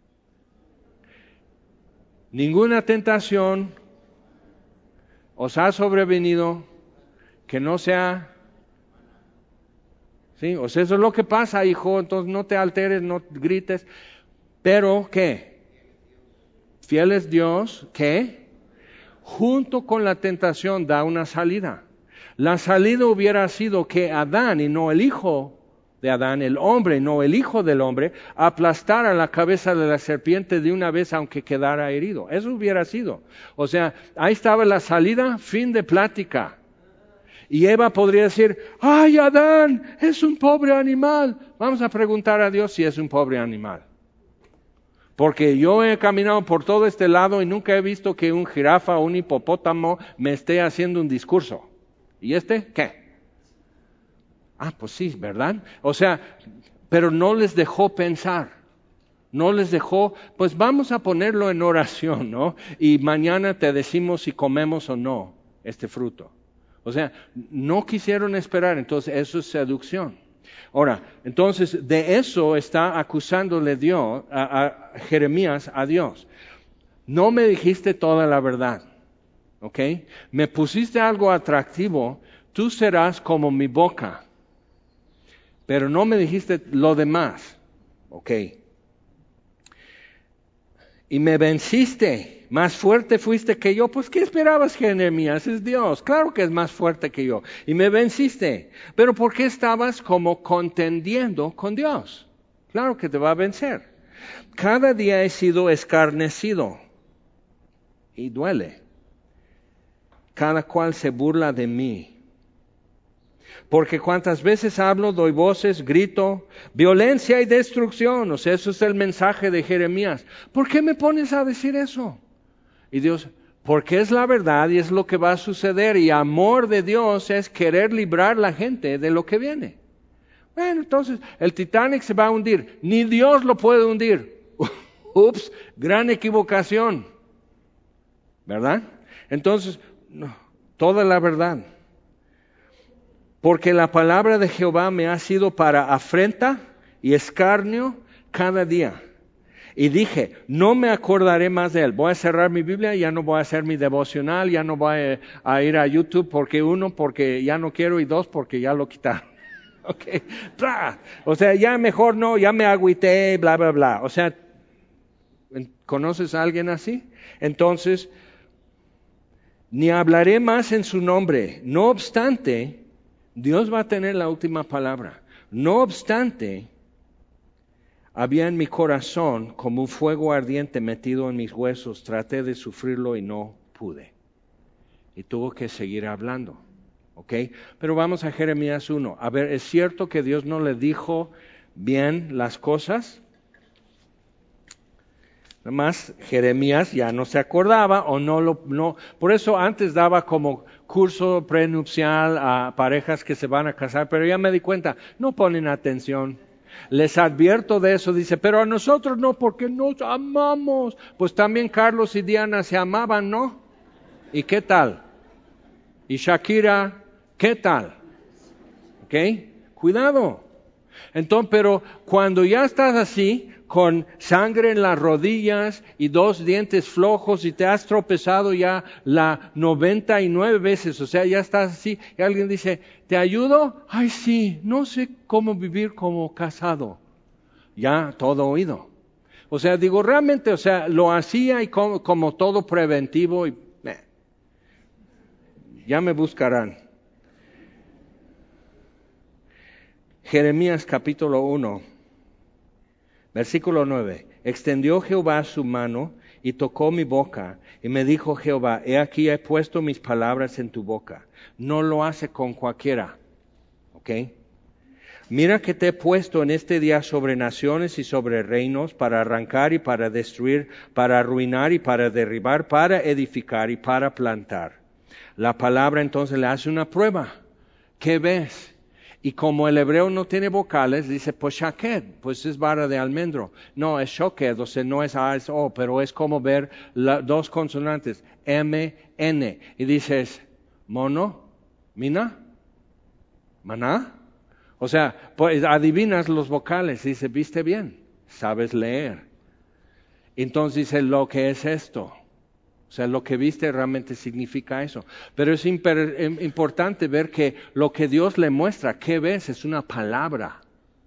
A: Ninguna tentación os ha sobrevenido que no sea... ¿Sí? O sea, eso es lo que pasa, hijo, entonces no te alteres, no grites. Pero, ¿qué? Fiel es Dios, ¿qué? Junto con la tentación da una salida. La salida hubiera sido que Adán y no el hijo de Adán, el hombre, no el hijo del hombre, aplastara la cabeza de la serpiente de una vez aunque quedara herido. Eso hubiera sido. O sea, ahí estaba la salida, fin de plática. Y Eva podría decir, ¡ay, Adán, es un pobre animal! Vamos a preguntar a Dios si es un pobre animal. Porque yo he caminado por todo este lado y nunca he visto que un jirafa o un hipopótamo me esté haciendo un discurso. ¿Y este qué? Pues sí, ¿verdad? O sea, pero no les dejó pensar. No les dejó, pues vamos a ponerlo en oración, ¿no? Y mañana te decimos si comemos o no este fruto. O sea, no quisieron esperar, entonces eso es seducción. Ahora, entonces de eso está acusándole Dios, a Jeremías a Dios. No me dijiste toda la verdad, ¿ok? Me pusiste algo atractivo, tú serás como mi boca, pero no me dijiste lo demás, ¿ok? Y me venciste, más fuerte fuiste que yo. Pues, ¿qué esperabas, Jeremías? Es Dios, claro que es más fuerte que yo. Y me venciste, pero ¿por qué estabas como contendiendo con Dios? Claro que te va a vencer. Cada día he sido escarnecido y duele. Cada cual se burla de mí. Porque cuantas veces hablo, doy voces, grito, violencia y destrucción. O sea, eso es el mensaje de Jeremías. ¿Por qué me pones a decir eso? Y Dios, porque es la verdad y es lo que va a suceder. Y amor de Dios es querer librar a la gente de lo que viene. Bueno, entonces el Titanic se va a hundir. Ni Dios lo puede hundir. Ups, gran equivocación. ¿Verdad? Entonces, no, toda la verdad. Porque la palabra de Jehová me ha sido para afrenta y escarnio cada día. Y dije, no me acordaré más de él. Voy a cerrar mi Biblia, ya no voy a hacer mi devocional, ya no voy a ir a YouTube, porque ya no quiero, y dos, porque ya lo quitaron. Okay. O sea, ya mejor no, ya me agüité, bla, bla, bla. O sea, ¿conoces a alguien así? Entonces, ni hablaré más en su nombre. No obstante, Dios va a tener la última palabra. No obstante, había en mi corazón como un fuego ardiente metido en mis huesos. Traté de sufrirlo y no pude. Y tuvo que seguir hablando. ¿Ok? Pero vamos a Jeremías 1. A ver, ¿es cierto que Dios no le dijo bien las cosas? Además, Jeremías ya no se acordaba o no. Por eso antes daba como curso prenupcial a parejas que se van a casar, pero ya me di cuenta, no ponen atención. Les advierto de eso, dice, pero a nosotros no, porque nos amamos. Pues también Carlos y Diana se amaban, ¿no? ¿Y qué tal? ¿Y Shakira, qué tal? ¿Ok? Cuidado. Entonces, pero cuando ya estás así, con sangre en las rodillas y 2 dientes flojos y te has tropezado ya 99 veces, o sea, ya estás así, y alguien dice, ¿te ayudo? Ay, sí, no sé cómo vivir como casado. Ya todo oído. O sea, digo, realmente, o sea, lo hacía y como todo preventivo y ya me buscarán. Jeremías capítulo 1, versículo 9. Extendió Jehová su mano y tocó mi boca y me dijo Jehová, he aquí he puesto mis palabras en tu boca. No lo hace con cualquiera. ¿Ok? Mira que te he puesto en este día sobre naciones y sobre reinos para arrancar y para destruir, para arruinar y para derribar, para edificar y para plantar. La palabra entonces le hace una prueba. ¿Qué ves? Y como el hebreo no tiene vocales, dice, pues shaked, pues es vara de almendro. No, es shoked, o sea, no es A, es O, pero es como ver 2 consonantes, M, N. Y dices, mono, mina, maná. O sea, pues adivinas los vocales, dice, viste bien, sabes leer. Entonces dice, lo que es esto. O sea, lo que viste realmente significa eso. Pero es importante ver que lo que Dios le muestra, ¿qué ves? Es una palabra.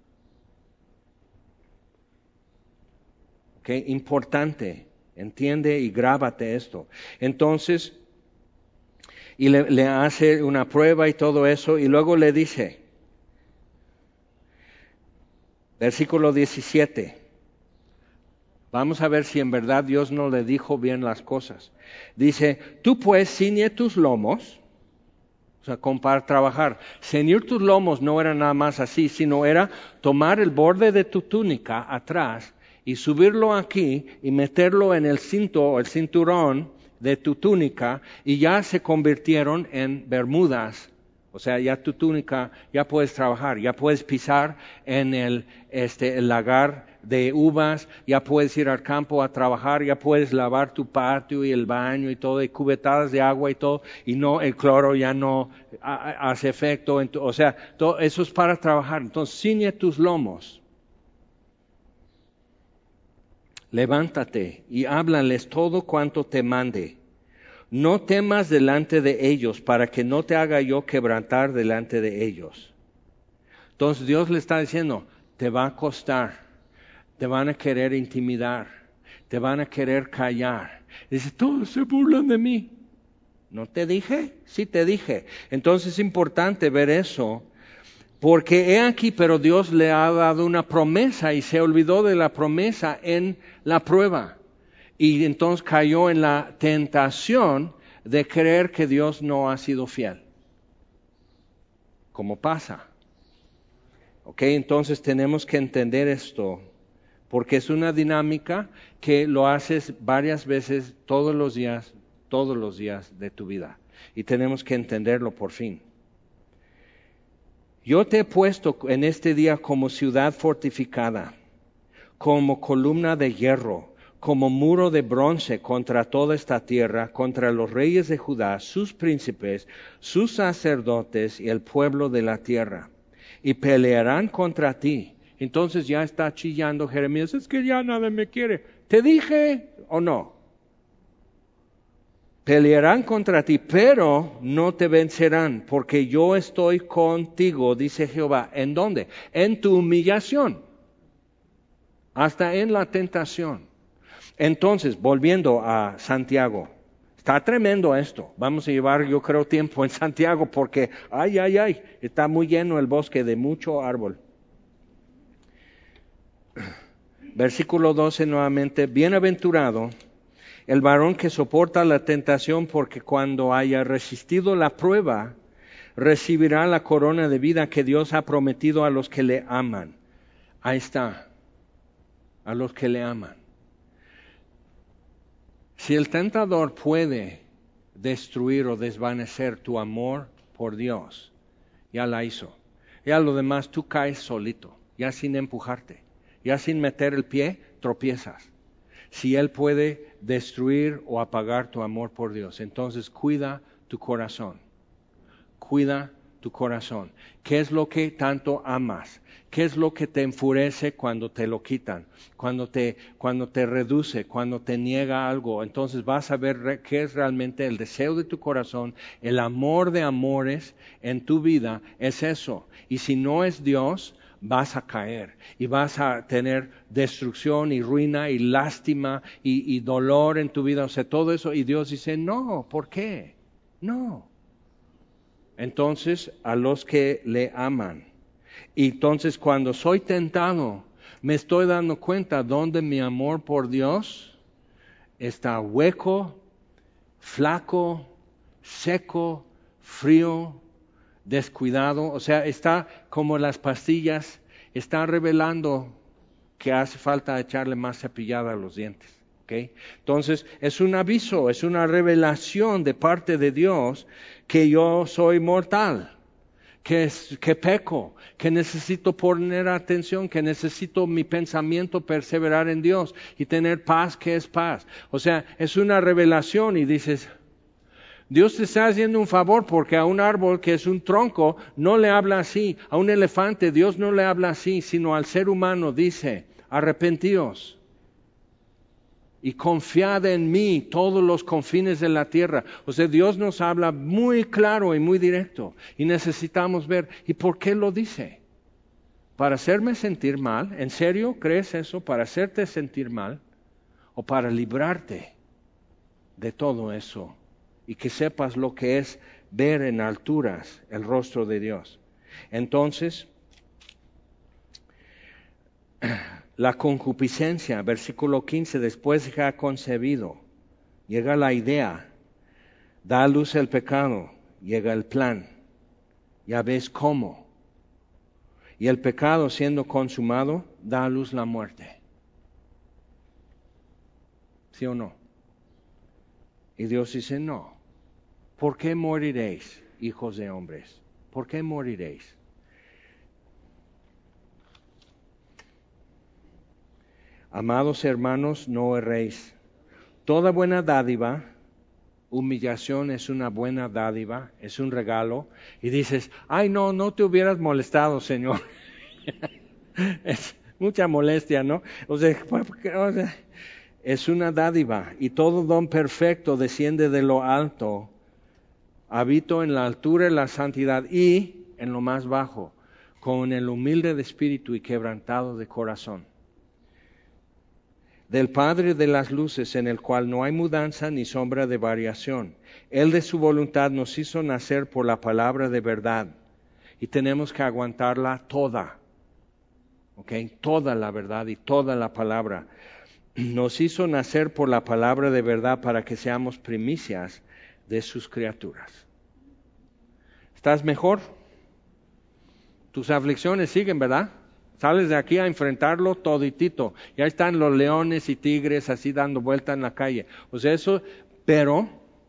A: ¿Ok? Importante. Entiende y grábate esto. Entonces, y le hace una prueba y todo eso, y luego le dice, versículo 17. Vamos a ver si en verdad Dios no le dijo bien las cosas. Dice, tú pues ciñe tus lomos, o sea, para trabajar. Ceñir tus lomos no era nada más así, sino era tomar el borde de tu túnica atrás y subirlo aquí y meterlo en el cinto, el cinturón de tu túnica, y ya se convirtieron en bermudas O sea, ya tu túnica, ya puedes trabajar, ya puedes pisar en el lagar de uvas, ya puedes ir al campo a trabajar, ya puedes lavar tu patio y el baño y todo, y cubetadas de agua y todo, y no, el cloro ya no hace efecto. O sea, todo eso es para trabajar. Entonces, ciñe tus lomos. Levántate y háblales todo cuanto te mande. No temas delante de ellos, para que no te haga yo quebrantar delante de ellos. Entonces Dios le está diciendo, te va a costar, te van a querer intimidar, te van a querer callar. Dice, todos se burlan de mí. ¿No te dije? Sí te dije. Entonces es importante ver eso, porque he aquí, pero Dios le ha dado una promesa y se olvidó de la promesa en la prueba. Y entonces cayó en la tentación de creer que Dios no ha sido fiel. ¿Cómo pasa? Ok, entonces tenemos que entender esto, porque es una dinámica que lo haces varias veces todos los días de tu vida. Y tenemos que entenderlo por fin. Yo te he puesto en este día como ciudad fortificada, como columna de hierro, como muro de bronce contra toda esta tierra, contra los reyes de Judá, sus príncipes, sus sacerdotes y el pueblo de la tierra. Y pelearán contra ti. Entonces ya está chillando Jeremías, es que ya nadie me quiere. ¿Te dije o no? Pelearán contra ti, pero no te vencerán, porque yo estoy contigo, dice Jehová. ¿En dónde? En tu humillación, hasta en la tentación. Entonces, volviendo a Santiago, está tremendo esto. Vamos a llevar, yo creo, tiempo en Santiago porque, está muy lleno el bosque de mucho árbol. Versículo 12 nuevamente, bienaventurado el varón que soporta la tentación, porque cuando haya resistido la prueba, recibirá la corona de vida que Dios ha prometido a los que le aman. Ahí está, a los que le aman. Si el tentador puede destruir o desvanecer tu amor por Dios, ya la hizo. Ya lo demás tú caes solito, ya sin empujarte, ya sin meter el pie, tropiezas. Si Él puede destruir o apagar tu amor por Dios, entonces cuida tu corazón. Cuida tu corazón. ¿Qué es lo que tanto amas? ¿Qué es lo que te enfurece cuando te lo quitan? Cuando te reduce, cuando te niega algo. Entonces vas a ver qué es realmente el deseo de tu corazón, el amor de amores en tu vida, es eso. Y si no es Dios, vas a caer y vas a tener destrucción y ruina y lástima y dolor en tu vida. O sea, todo eso. Y Dios dice, no, ¿por qué? No. Entonces, a los que le aman. Y entonces, cuando soy tentado, me estoy dando cuenta donde mi amor por Dios está hueco, flaco, seco, frío, descuidado. O sea, está como las pastillas, está revelando que hace falta echarle más cepillada a los dientes. ¿Okay? Entonces, es un aviso, es una revelación de parte de Dios que yo soy mortal, que peco, que necesito poner atención, que necesito mi pensamiento perseverar en Dios y tener paz, que es paz. O sea, es una revelación y dices, Dios te está haciendo un favor porque a un árbol que es un tronco no le habla así, a un elefante Dios no le habla así, sino al ser humano dice, arrepentíos y confiad en mí todos los confines de la tierra. O sea, Dios nos habla muy claro y muy directo y necesitamos ver, ¿y por qué lo dice? ¿Para hacerme sentir mal? ¿En serio crees eso? ¿Para hacerte sentir mal? ¿O para librarte de todo eso? Y que sepas lo que es ver en alturas el rostro de Dios. Entonces, la concupiscencia, versículo 15, después de que ha concebido, llega la idea, da a luz el pecado, llega el plan, ya ves cómo. Y el pecado siendo consumado, da a luz la muerte. ¿Sí o no? Y Dios dice, no. ¿Por qué moriréis, hijos de hombres? ¿Por qué moriréis? Amados hermanos, no erréis. Toda buena dádiva, humillación es una buena dádiva, es un regalo. Y dices, ay no te hubieras molestado, Señor. Es mucha molestia, ¿no? O sea, es una dádiva y todo don perfecto desciende de lo alto. Habito en la altura y la santidad y en lo más bajo, con el humilde de espíritu y quebrantado de corazón. Del Padre de las luces, en el cual no hay mudanza ni sombra de variación. Él de su voluntad nos hizo nacer por la palabra de verdad y tenemos que aguantarla toda. Toda la verdad y toda la palabra. Nos hizo nacer por la palabra de verdad para que seamos primicias de sus criaturas. ¿Estás mejor? Tus aflicciones siguen, ¿verdad? Sales de aquí a enfrentarlo toditito. Ya están los leones y tigres así dando vuelta en la calle. O sea, eso, pero,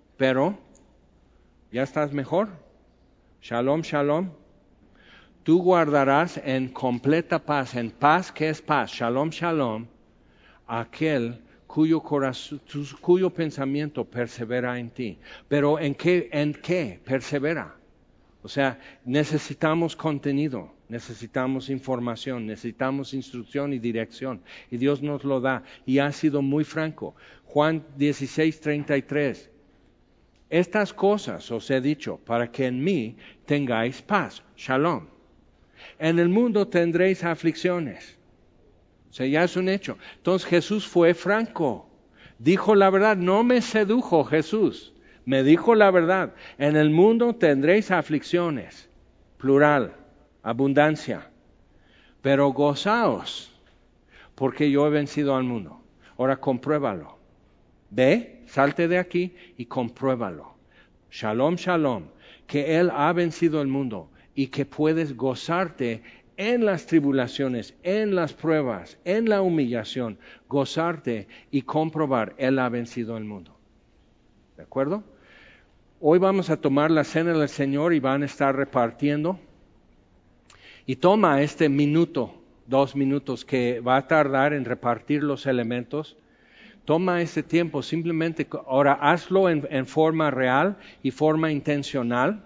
A: ya estás mejor. Shalom, shalom. Tú guardarás en completa paz, en paz que es paz, shalom, shalom, aquel cuyo pensamiento persevera en ti. Pero ¿en qué persevera? O sea, necesitamos contenido, necesitamos información, necesitamos instrucción y dirección. Y Dios nos lo da y ha sido muy franco. Juan 16:33. Estas cosas os he dicho para que en mí tengáis paz, shalom. En el mundo tendréis aflicciones. O sea, ya es un hecho. Entonces Jesús fue franco. Dijo la verdad. No me sedujo Jesús. Me dijo la verdad. En el mundo tendréis aflicciones. Plural. Abundancia. Pero gozaos. Porque yo he vencido al mundo. Ahora compruébalo. Ve, salte de aquí y compruébalo. Shalom, shalom. Que Él ha vencido el mundo. Y que puedes gozarte en las tribulaciones, en las pruebas, en la humillación, gozarte y comprobar, Él ha vencido el mundo. ¿De acuerdo? Hoy vamos a tomar la cena del Señor y van a estar repartiendo. Y toma este minuto, 2 minutos que va a tardar en repartir los elementos. Toma ese tiempo, simplemente, ahora hazlo en forma real y forma intencional.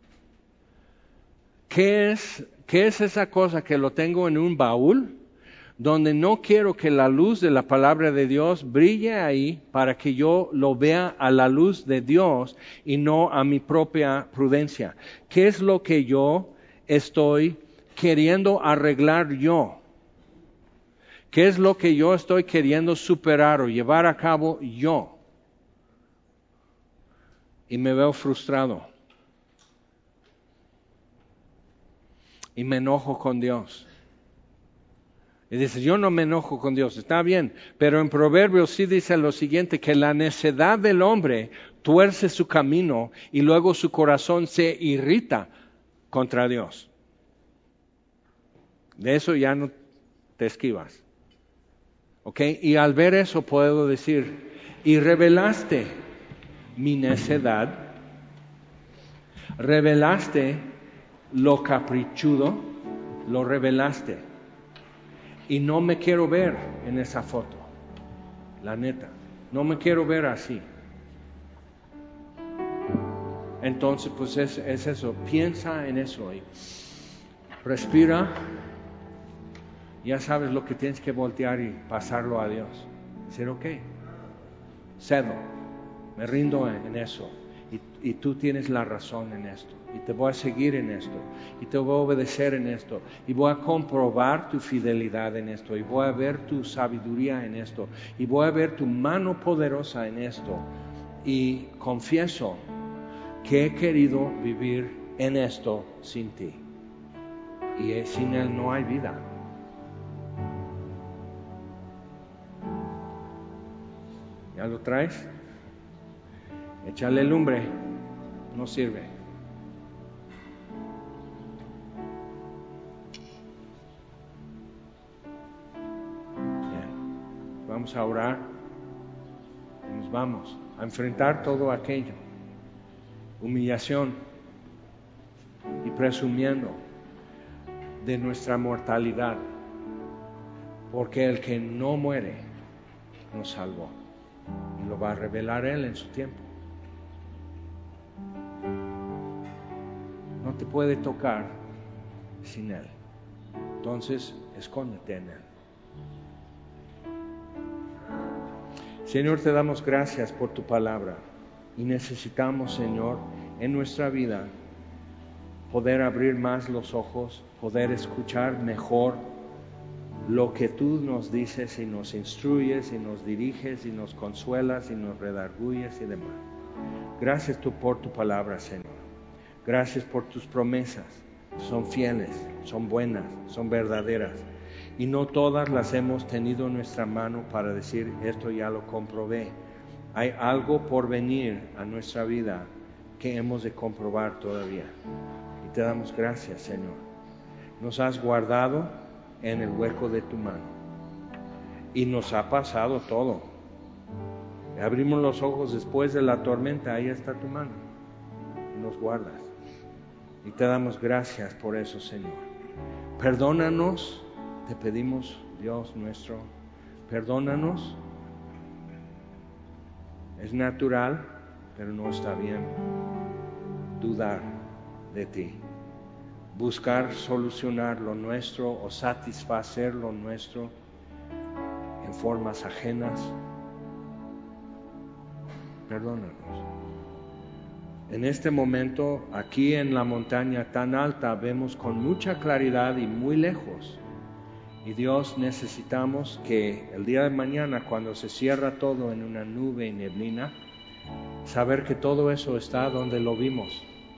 A: ¿Qué es esa cosa que lo tengo en un baúl? Donde no quiero que la luz de la palabra de Dios brille ahí para que yo lo vea a la luz de Dios y no a mi propia prudencia. ¿Qué es lo que yo estoy queriendo arreglar yo? ¿Qué es lo que yo estoy queriendo superar o llevar a cabo yo? Y me veo frustrado. Y me enojo con Dios. Y dice, yo no me enojo con Dios, está bien, pero en Proverbios sí dice lo siguiente, que la necedad del hombre tuerce su camino y luego su corazón se irrita contra Dios. De eso ya no te esquivas. ¿Ok? Y al ver eso puedo decir, y revelaste mi necedad, revelaste lo caprichudo, lo revelaste. Y no me quiero ver en esa foto, la neta. No me quiero ver así. Entonces, pues es eso. Piensa en eso y respira. Ya sabes lo que tienes que voltear y pasarlo a Dios. Decir, ok, cedo, me rindo en eso. Y tú tienes la razón en esto. Y te voy a seguir en esto. Y te voy a obedecer en esto. Y voy a comprobar tu fidelidad en esto. Y voy a ver tu sabiduría en esto. Y voy a ver tu mano poderosa en esto. Y confieso que he querido vivir en esto sin ti. Y sin Él no hay vida. ¿Ya lo traes? Échale lumbre. No sirve. Bien. Vamos a orar. Y nos vamos a enfrentar todo aquello. Humillación. y presumiendo de nuestra mortalidad, porque el que no muere nos salvó y lo va a revelar Él en su tiempo. No te puede tocar sin Él. Entonces, escóndete en Él. Señor, te damos gracias por tu palabra y necesitamos, Señor, en nuestra vida poder abrir más los ojos, poder escuchar mejor lo que tú nos dices y nos instruyes y nos diriges y nos consuelas y nos redarguyes y demás. Gracias tú por tu palabra, Señor. Gracias por tus promesas. Son fieles, son buenas, son verdaderas. Y no todas las hemos tenido en nuestra mano para decir, esto ya lo comprobé. Hay algo por venir a nuestra vida que hemos de comprobar todavía. Y te damos gracias, Señor. Nos has guardado en el hueco de tu mano. Y nos ha pasado todo. Abrimos los ojos después de la tormenta, ahí está tu mano. Y nos guardas. Y te damos gracias por eso, Señor. Perdónanos, te pedimos, Dios nuestro, perdónanos. Es natural, pero no está bien dudar de ti. Buscar solucionar lo nuestro o satisfacer lo nuestro en formas ajenas. Perdónanos. En este momento, aquí en la montaña tan alta, vemos con mucha claridad y muy lejos. Y Dios, necesitamos que el día de mañana, cuando se cierra todo en una nube y neblina, saber que todo eso está donde lo vimos.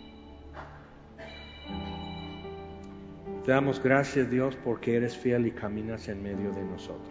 A: Te damos gracias, Dios, porque eres fiel y caminas en medio de nosotros.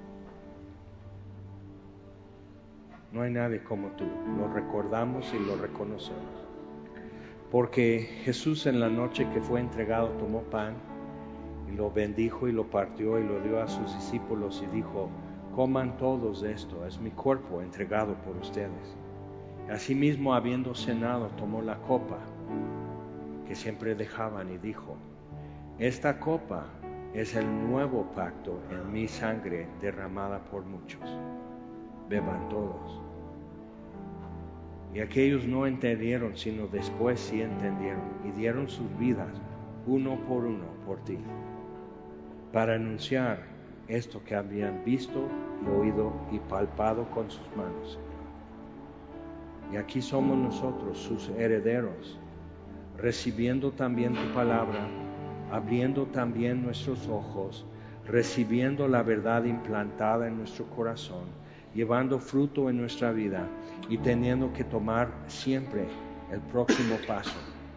A: No hay nadie como tú, lo recordamos y lo reconocemos. Porque Jesús, en la noche que fue entregado, tomó pan y lo bendijo y lo partió y lo dio a sus discípulos y dijo, coman todos de esto, es mi cuerpo entregado por ustedes. Asimismo, habiendo cenado, tomó la copa que siempre dejaban y dijo, esta copa es el nuevo pacto en mi sangre derramada por muchos. Beban todos. Y aquellos no entendieron, sino después sí entendieron y dieron sus vidas uno por ti, para anunciar esto que habían visto y oído y palpado con sus manos. Y aquí somos nosotros, sus herederos, recibiendo también tu palabra, abriendo también nuestros ojos, recibiendo la verdad implantada en nuestro corazón, llevando fruto en nuestra vida y teniendo que tomar siempre el próximo paso.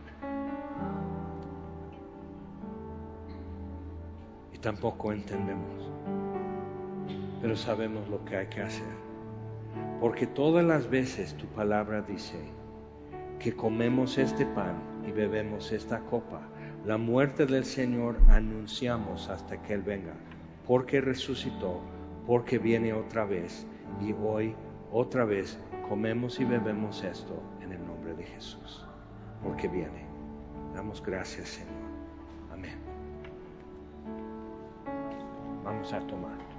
A: Y tampoco entendemos, pero sabemos lo que hay que hacer. Porque todas las veces tu palabra dice que comemos este pan y bebemos esta copa, la muerte del Señor anunciamos hasta que Él venga, porque resucitó, porque viene otra vez. Y hoy, otra vez, comemos y bebemos esto en el nombre de Jesús, porque viene. Damos gracias, Señor. Amén. Vamos a tomar.